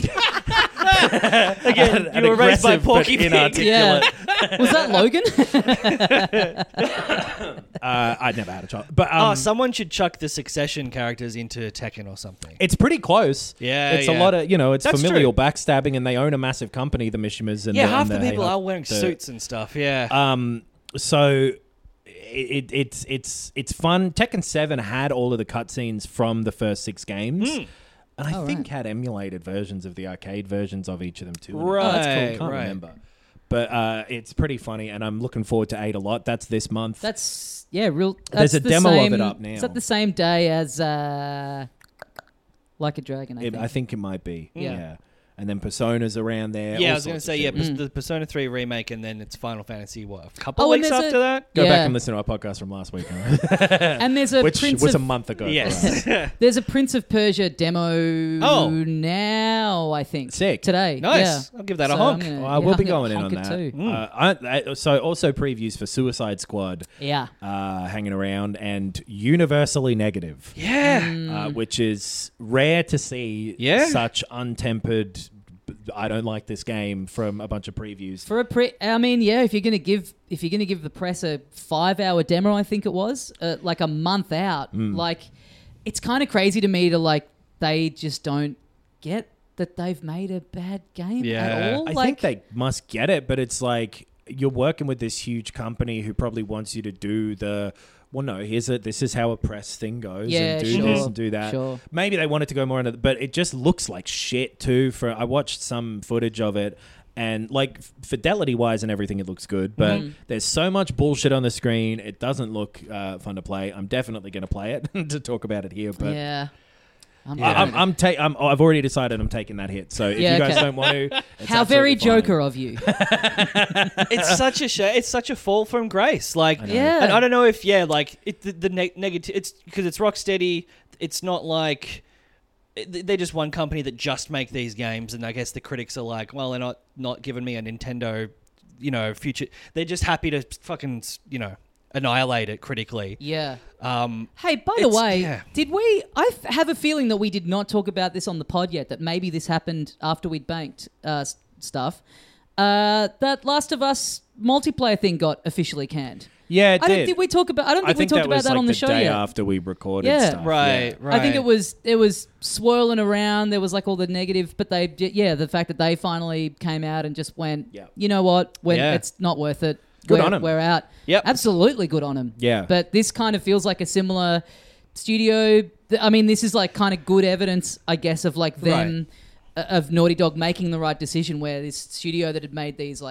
Again, An you were raised by aggressive but Porky Pig. inarticulate. Yeah. Was that Logan? Uh, I'd never had a child. But Oh, um, someone should chuck the Succession characters into Tekken or something. it's pretty close. Yeah, It's a yeah. lot of, you know, it's That's familial true. backstabbing and they own a massive company, the Mishimas. And Yeah, the, half and the people hey, are wearing the- suits and stuff. Yeah. Um, so it, it, it's it's it's fun. Tekken seven had all of the cutscenes from the first six games, Hmm. and I Oh, think right. had emulated versions of the arcade versions of each of them too. Right, oh, that's cool. Can't right. remember, but uh, it's pretty funny, and I'm looking forward to eight a lot. That's this month. That's yeah, real. There's that's a the demo of same, it up now. Is that the same day as uh, Like a Dragon? I It- think. I think it might be. Yeah. Yeah. And then Persona's around there. yeah, all I was going to sorts say, of yeah, shit. Pers- the Persona three remake, and then it's Final Fantasy, what, a couple Oh, and weeks there's after a- that? Go Yeah. back and listen to our podcast from last week, and there's a which Prince was of a month ago. for Yes. us. there's a Prince of Persia demo Oh. now. I think Sick. today. Nice. Yeah. I'll give that a So honk. I'm gonna- Well, I yeah, will I'm be gonna going in on honk it that. too. Uh, I, I, so also previews for Suicide Squad Yeah. uh, hanging around and universally negative, Yeah. uh, which is rare to see. Yeah. Such untempered. I don't like this game from a bunch of previews. For a pre, I mean, yeah. If you're gonna give, if you're gonna give the press a five-hour demo, I think it was, uh, like a month out, Hmm. like it's kind of crazy to me to like they just don't get that they've made a bad game Yeah. at all. I like, think they must get it, but it's like you're working with this huge company who probably wants you to do the. Well, no, here's a. This is how a press thing goes, Yeah, and do sure, this and do that. sure. Maybe they wanted to go more into, but it just looks like shit too. For I watched some footage of it, and like fidelity wise and everything, it looks good. But Mm. there's so much bullshit on the screen. It doesn't look uh, fun to play. I'm definitely going to play it to talk about it here. But yeah. I'm, I, I'm, gonna- I'm, ta- I'm I've already decided I'm taking that hit. So if Yeah, you guys okay. don't want to, it's How very absolutely fine. Joker of you. It's such a sh- it's such a fall from grace. Like, Yeah. and I don't know if yeah, like it, the, the ne- negative. It's because it's Rocksteady. It's not like it- they're just one company that just make these games, and I guess the critics are like, well, they're not not giving me a Nintendo, you know, future. They're just happy to fucking you know annihilate it critically. Yeah. Um, Hey, by the It's- way, yeah. did we? I f- have a feeling that we did not talk about this on the pod yet. That maybe this happened after we'd banked uh, s- stuff. Uh, that Last of Us multiplayer thing got officially canned. Yeah, it I don't did. think we talk about. I don't I think, think we talked that about was that like on the, the show day yet. after we recorded Yeah. stuff. right, yeah. right. I think it was it was swirling around. There was like all the negative, but they yeah, the fact that they finally came out and just went, Yeah. you know what, when Yeah. it's not worth it. Good we're, on 'em. We're out. Yep. Absolutely good on them. Yeah. But this kind of feels like a similar studio. th- I mean, this is like kind of good evidence, I guess, of like them. uh, Of Naughty Dog making the right decision, where this studio that had made these like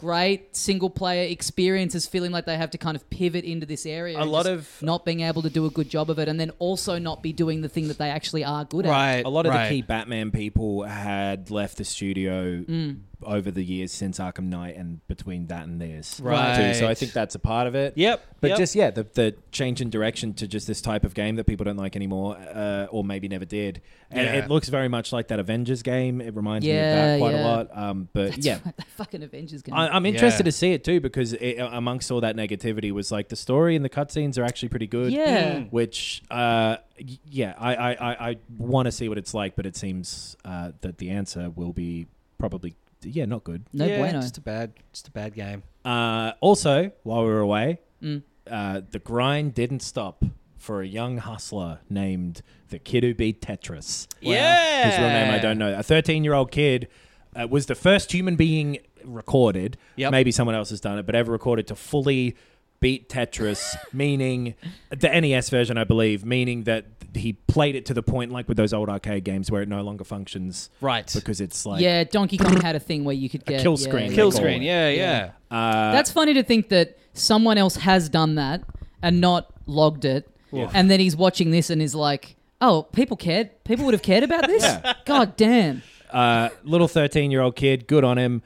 great single player experiences, feeling like they have to kind of pivot into this area. A and lot just of- not being able to do a good job of it, and then also not be doing the thing that they actually are good at. Right. A lot of right. the key Batman people had left the studio Mm. over the years since Arkham Knight and between that and this. Right. Too. So I think that's a part of it. Yep. But yep. just, yeah, the, the change in direction to just this type of game that people don't like anymore, uh, or maybe never did. And Yeah. it looks very much like that Avengers game. It reminds me of Yeah, that quite yeah. a lot. Um, but That's yeah. right, that fucking Avengers game. I, I'm interested Yeah. to see it too because it, amongst all that negativity was like the story and the cutscenes are actually pretty good. Yeah. Mm. Which, uh, y- yeah, I, I, I, I want to see what it's like, but it seems uh, that the answer will be probably, yeah, not good. no yeah, bueno. Just a bad, just a bad game. Uh, also, while we were away, Mm. uh, the grind didn't stop for a young hustler named the kid who beat Tetris. Yeah. His real name I don't know. A thirteen-year-old kid uh, was the first human being recorded. Yep. Maybe someone else has done it, but ever recorded to fully beat Tetris, meaning the N E S version, I believe, meaning that he played it to the point, like with those old arcade games, where it no longer functions Right. because it's like yeah, Donkey Kong had a thing where you could get kill yeah, screen. yeah, Kill They call screen. it. Yeah, yeah. uh, That's funny to think that someone else has done that and not logged it, and then he's watching this and is like, "Oh, people cared. People would have cared about this. Yeah. God damn." uh, little thirteen-year-old kid, good on him.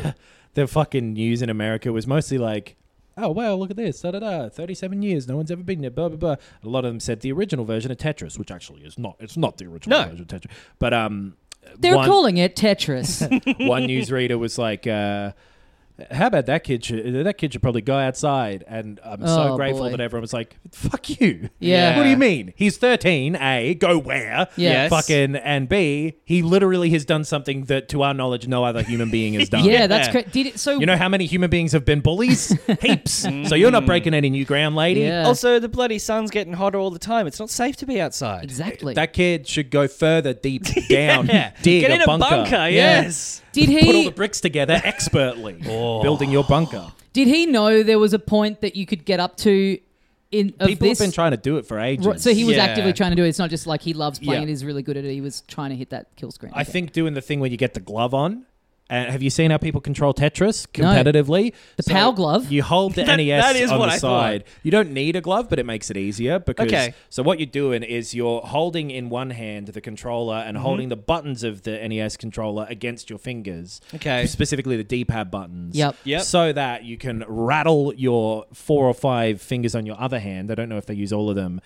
The fucking news in America was mostly like, oh, wow, look at this, da-da-da, thirty-seven years, no one's ever beaten it, blah, blah, blah. A lot of them said the original version of Tetris, which actually is not, it's not the original No. version of Tetris. But um, They're one, calling it Tetris. one newsreader was like, uh, how about that kid should, that kid should probably go outside. And I'm so Oh, grateful boy. that everyone was like, fuck you. Yeah. What do you mean? He's thirteen, A, go where? Yeah. Yes. Fucking, and B, he literally has done something that, to our knowledge, no other human being has done. yeah, that's correct. Did it so? You know how many human beings have been bullies? Heaps. So you're not breaking any new ground, lady. Yeah. Also, the bloody sun's getting hotter all the time. It's not safe to be outside. exactly. That kid should go further deep down, dig Get a in a bunker, bunker. Yes. Did put all he? the bricks together expertly, building your bunker. Did he know there was a point that you could get up to in of People this? have been trying to do it for ages. Right, so he was Yeah. actively trying to do it. It's not just like he loves playing Yeah. it. He's really good at it. He was trying to hit that kill screen. I Okay. think doing the thing where you get the glove on. And have you seen how people control Tetris competitively? The PAL glove? You hold the That- N E S that is on what the I thought. side. You don't need a glove, but it makes it easier because. Okay. So what you're doing is you're holding in one hand the controller and Mm-hmm. holding the buttons of the N E S controller against your fingers. Okay. Specifically the D-pad buttons. Yep. Yep. So that you can rattle your four or five fingers on your other hand. I don't know if they use all of them.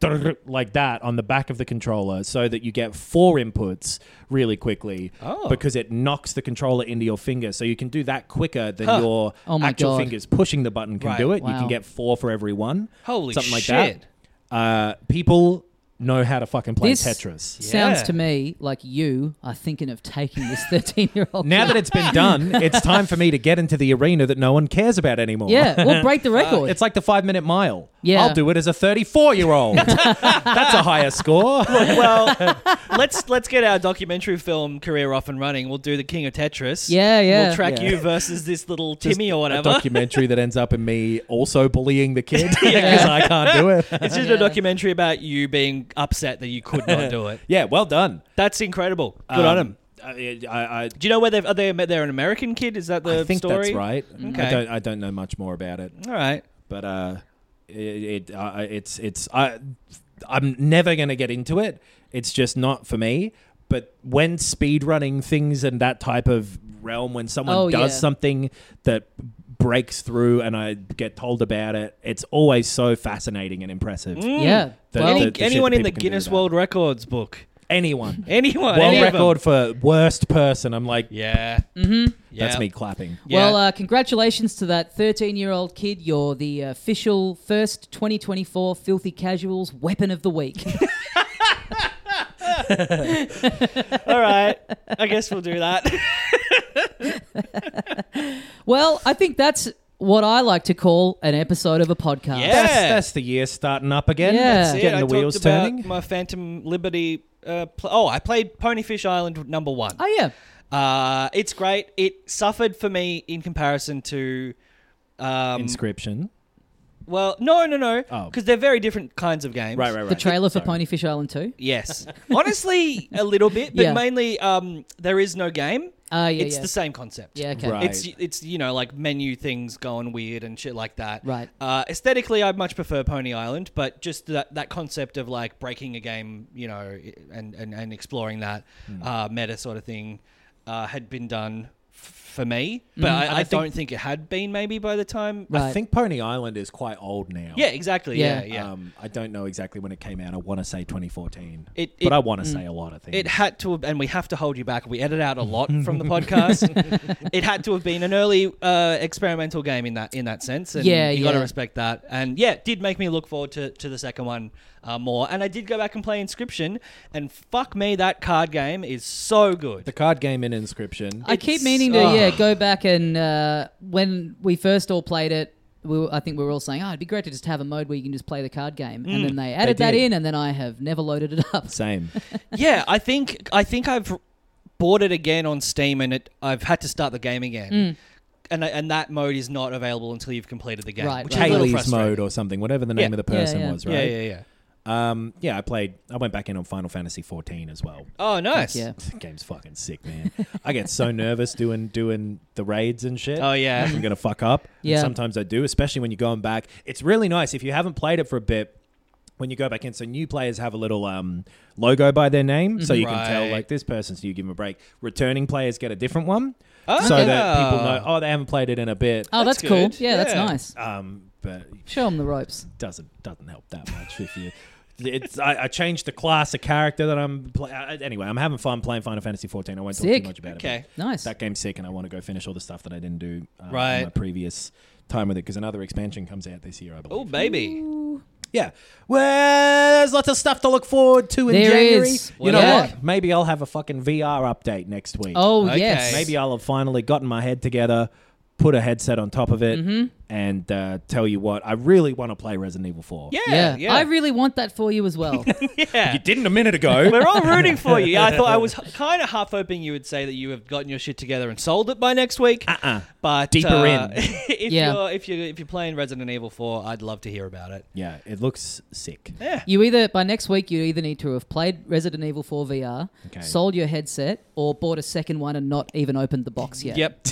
Like that on the back of the controller so that you get four inputs really quickly Oh. because it knocks the controller into your finger. So you can do that quicker than Huh. your Oh my actual God. fingers pushing the button can Right. do it. You Wow. can get four for every one. Holy Something like shit. that. Uh, people know how to fucking play This Tetris. sounds Yeah. to me like you are thinking of taking this thirteen-year-old. Now that it's been done, it's time for me to get into the arena that no one cares about anymore. yeah, we'll break the record. It's like the five minute mile. Yeah. I'll do it as a thirty-four year old. That's a higher score. Well, let's let's get our documentary film career off and running. We'll do the King of Tetris. Yeah, yeah. We'll track Yeah. you versus this little Just Timmy or A whatever. documentary that ends up in me also bullying the kid because I can't do it. It's just Yeah. a documentary about you being upset that you could not do it. Yeah, well done. That's incredible. Good on him. I, I, Do you know where they've are they they're an American kid? Is that the I think story? that's right. Okay. I don't. I don't know much more about it, All right. but uh, it, it uh, it's it's I I'm never gonna get into it. It's just not for me. But when speedrunning things and that type of realm, when someone Oh, does yeah. something that breaks through and I get told about it, it's always so fascinating and impressive. yeah. The- well, Any, the shit anyone that in the people can do Guinness with that. World Records book. Anyone. Anyone. World any of them. record for worst person. I'm like, Yeah. Mm-hmm. Yeah. that's me clapping. Yeah. Well, uh, congratulations to that thirteen-year-old kid. You're the official first twenty twenty-four Filthy Casuals Weapon of the Week. All right. I guess we'll do that. Well, I think that's what I like to call an episode of a podcast. Yeah. That's, that's the year starting up again. Yeah. That's That's it. getting I the wheels talked about turning. my Phantom Liberty. Uh, pl- oh, I played Ponyfish Island number one. Oh, yeah. Uh, it's great. It suffered for me in comparison to um, Inscription. Well, no, no, no. Oh. Because they're very different kinds of games. Right, right, right. The trailer for Sorry. Ponyfish Island two? Yes. Honestly, a little bit, but Yeah. mainly um, there is no game. Ah, yeah, it's yeah. the same concept. Yeah, okay. Right. It's it's you know like menu things going weird and shit like that. Right. Uh, aesthetically, I much prefer Pony Island, but just that, that concept of like breaking a game, you know, and and, and exploring that Hmm. uh, meta sort of thing uh, had been done f- for me, but Mm. I, And I, I think- don't think it had been maybe by the time. Right. I think Pony Island is quite old now. Yeah, exactly. Yeah. Yeah, yeah. Um, I don't know exactly when it came out. I want to say twenty fourteen. It- but it- I want to say a lot of things. It had to have, and we have to hold you back. We edit out a lot from the podcast. It had to have been an early uh, experimental game in that in that sense. And Yeah, you got to yeah. respect that. And yeah, it did make me look forward to, to the second one uh, more. And I did go back and play Inscription, and fuck me, that card game is so good. the card game in Inscription. I keep It's- meaning to, oh. yeah, go back and uh, when we first all played it, we were, I think we were all saying, oh, it'd be great to just have a mode where you can just play the card game. And then they added that did. in, and then I have never loaded it up. Same. yeah, I think I think I've bought it again on Steam, and it I've had to start the game again. And, and that mode is not available until you've completed the game, Right, which right. is a little Haley's frustrating. mode or something, whatever the name Yeah. of the person Yeah, yeah. was, right? Yeah, yeah, yeah. Um, yeah, I played. I went back in on Final Fantasy fourteen as well. Oh, nice. Yeah. The game's fucking sick, man. I get so nervous doing doing the raids and shit. Oh, yeah. I'm gonna fuck up. Yeah. And sometimes I do, especially when you're going back. It's really nice if you haven't played it for a bit. When you go back in, so new players have a little um, logo by their name, so you can tell Right. like this person, so you give them a break. Returning players get a different one, Oh. so that people know. Oh, they haven't played it in a bit. Oh, that's, That's cool. good. Yeah, that's Yeah. nice. Um, but Show them the ropes. doesn't doesn't help that much if you. It's I, I changed the class of character that I'm. Play, uh, anyway, I'm having fun playing Final Fantasy fourteen. I won't talk Sick. too much about Okay. it. Nice. but That game's sick, and I want to go finish all the stuff that I didn't do uh, Right. in my previous time with it because another expansion comes out this year, I believe. Oh, baby. Yeah. Well, there's lots of stuff to look forward to in There January. is. You know Yeah. what? Maybe I'll have a fucking V R update next week. Oh, Okay. yes. Maybe I'll have finally gotten my head together, put a headset on top of it, Mm-hmm. and uh, tell you what, I really want to play Resident Evil four. Yeah, Yeah. yeah. I really want that for you as well. yeah. You didn't a minute ago. We're all rooting for you. Yeah, I thought I was kind of half hoping you would say that you have gotten your shit together and sold it by next week. Uh-uh. But Deeper uh, in. if Yeah. you're if you if you're playing Resident Evil four, I'd love to hear about it. Yeah, it looks sick. Yeah. You either, by next week, you either need to have played Resident Evil four V R, Okay. sold your headset, or bought a second one and not even opened the box yet. Yep.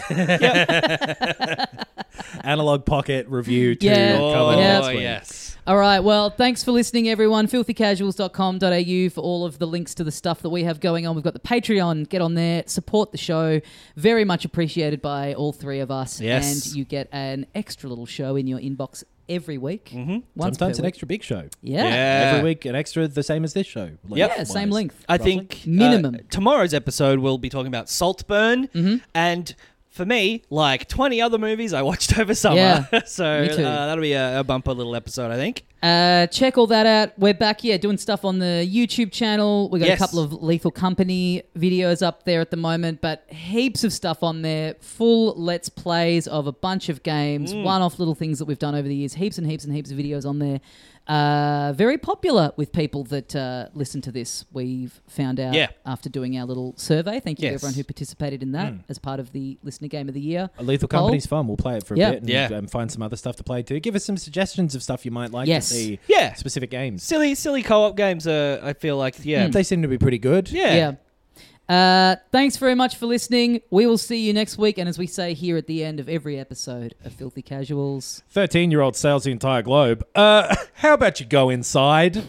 Analog Pocket review to Yeah. cover Oh, Yeah. next week. yes. All right. Well, thanks for listening, everyone. filthy casuals dot com dot a u for all of the links to the stuff that we have going on. We've got the Patreon. Get on there. Support the show. Very much appreciated by all three of us. Yes. And you get an extra little show in your inbox every week. Mm-hmm. Once Sometimes per an week. extra big show. Yeah. Yeah. Every week, an extra the same as this show. Yep. Yeah, same length-wise. length. I Roughly. think uh, Minimum. tomorrow's episode we'll be talking about Saltburn Mm-hmm. and. For me, like twenty other movies I watched over summer. Yeah, so me too. Uh, that'll be a, a bumper little episode, I think. Uh, check all that out. We're back, yeah, doing stuff on the YouTube channel. We've got Yes. a couple of Lethal Company videos up there at the moment, but heaps of stuff on there. Full Let's Plays of a bunch of games, Mm. one-off little things that we've done over the years. Heaps and heaps and heaps of videos on there. Uh, very popular with people that uh, listen to this. We've found out Yeah. after doing our little survey. Thank you to Yes. everyone who participated in that as part of the Listener Game of the Year. A Lethal poll. Company's fun. We'll play it for a Yeah. bit and Yeah. um, find some other stuff to play too. Give us some suggestions of stuff you might like Yes. to see. Yeah. Specific games. Silly, silly co-op games. Uh, I feel like, yeah, Hmm. They seem to be pretty good. yeah. Yeah. Uh, thanks very much for listening. We will see you next week. And as we say here at the end of every episode of Filthy Casuals, thirteen-year-old sails the entire globe. Uh, how about you go inside?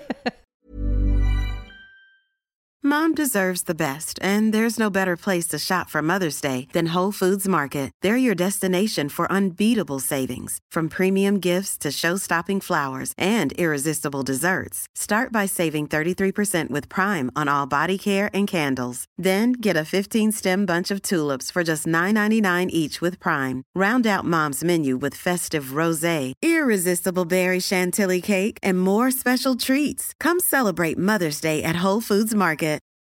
Mom deserves the best, and there's no better place to shop for Mother's Day than Whole Foods Market. They're your destination for unbeatable savings, from premium gifts to show-stopping flowers and irresistible desserts. Start by saving thirty-three percent with Prime on all body care and candles. Then get a fifteen-stem bunch of tulips for just nine ninety-nine each with Prime. Round out Mom's menu with festive rosé, irresistible berry chantilly cake, and more special treats. Come celebrate Mother's Day at Whole Foods Market.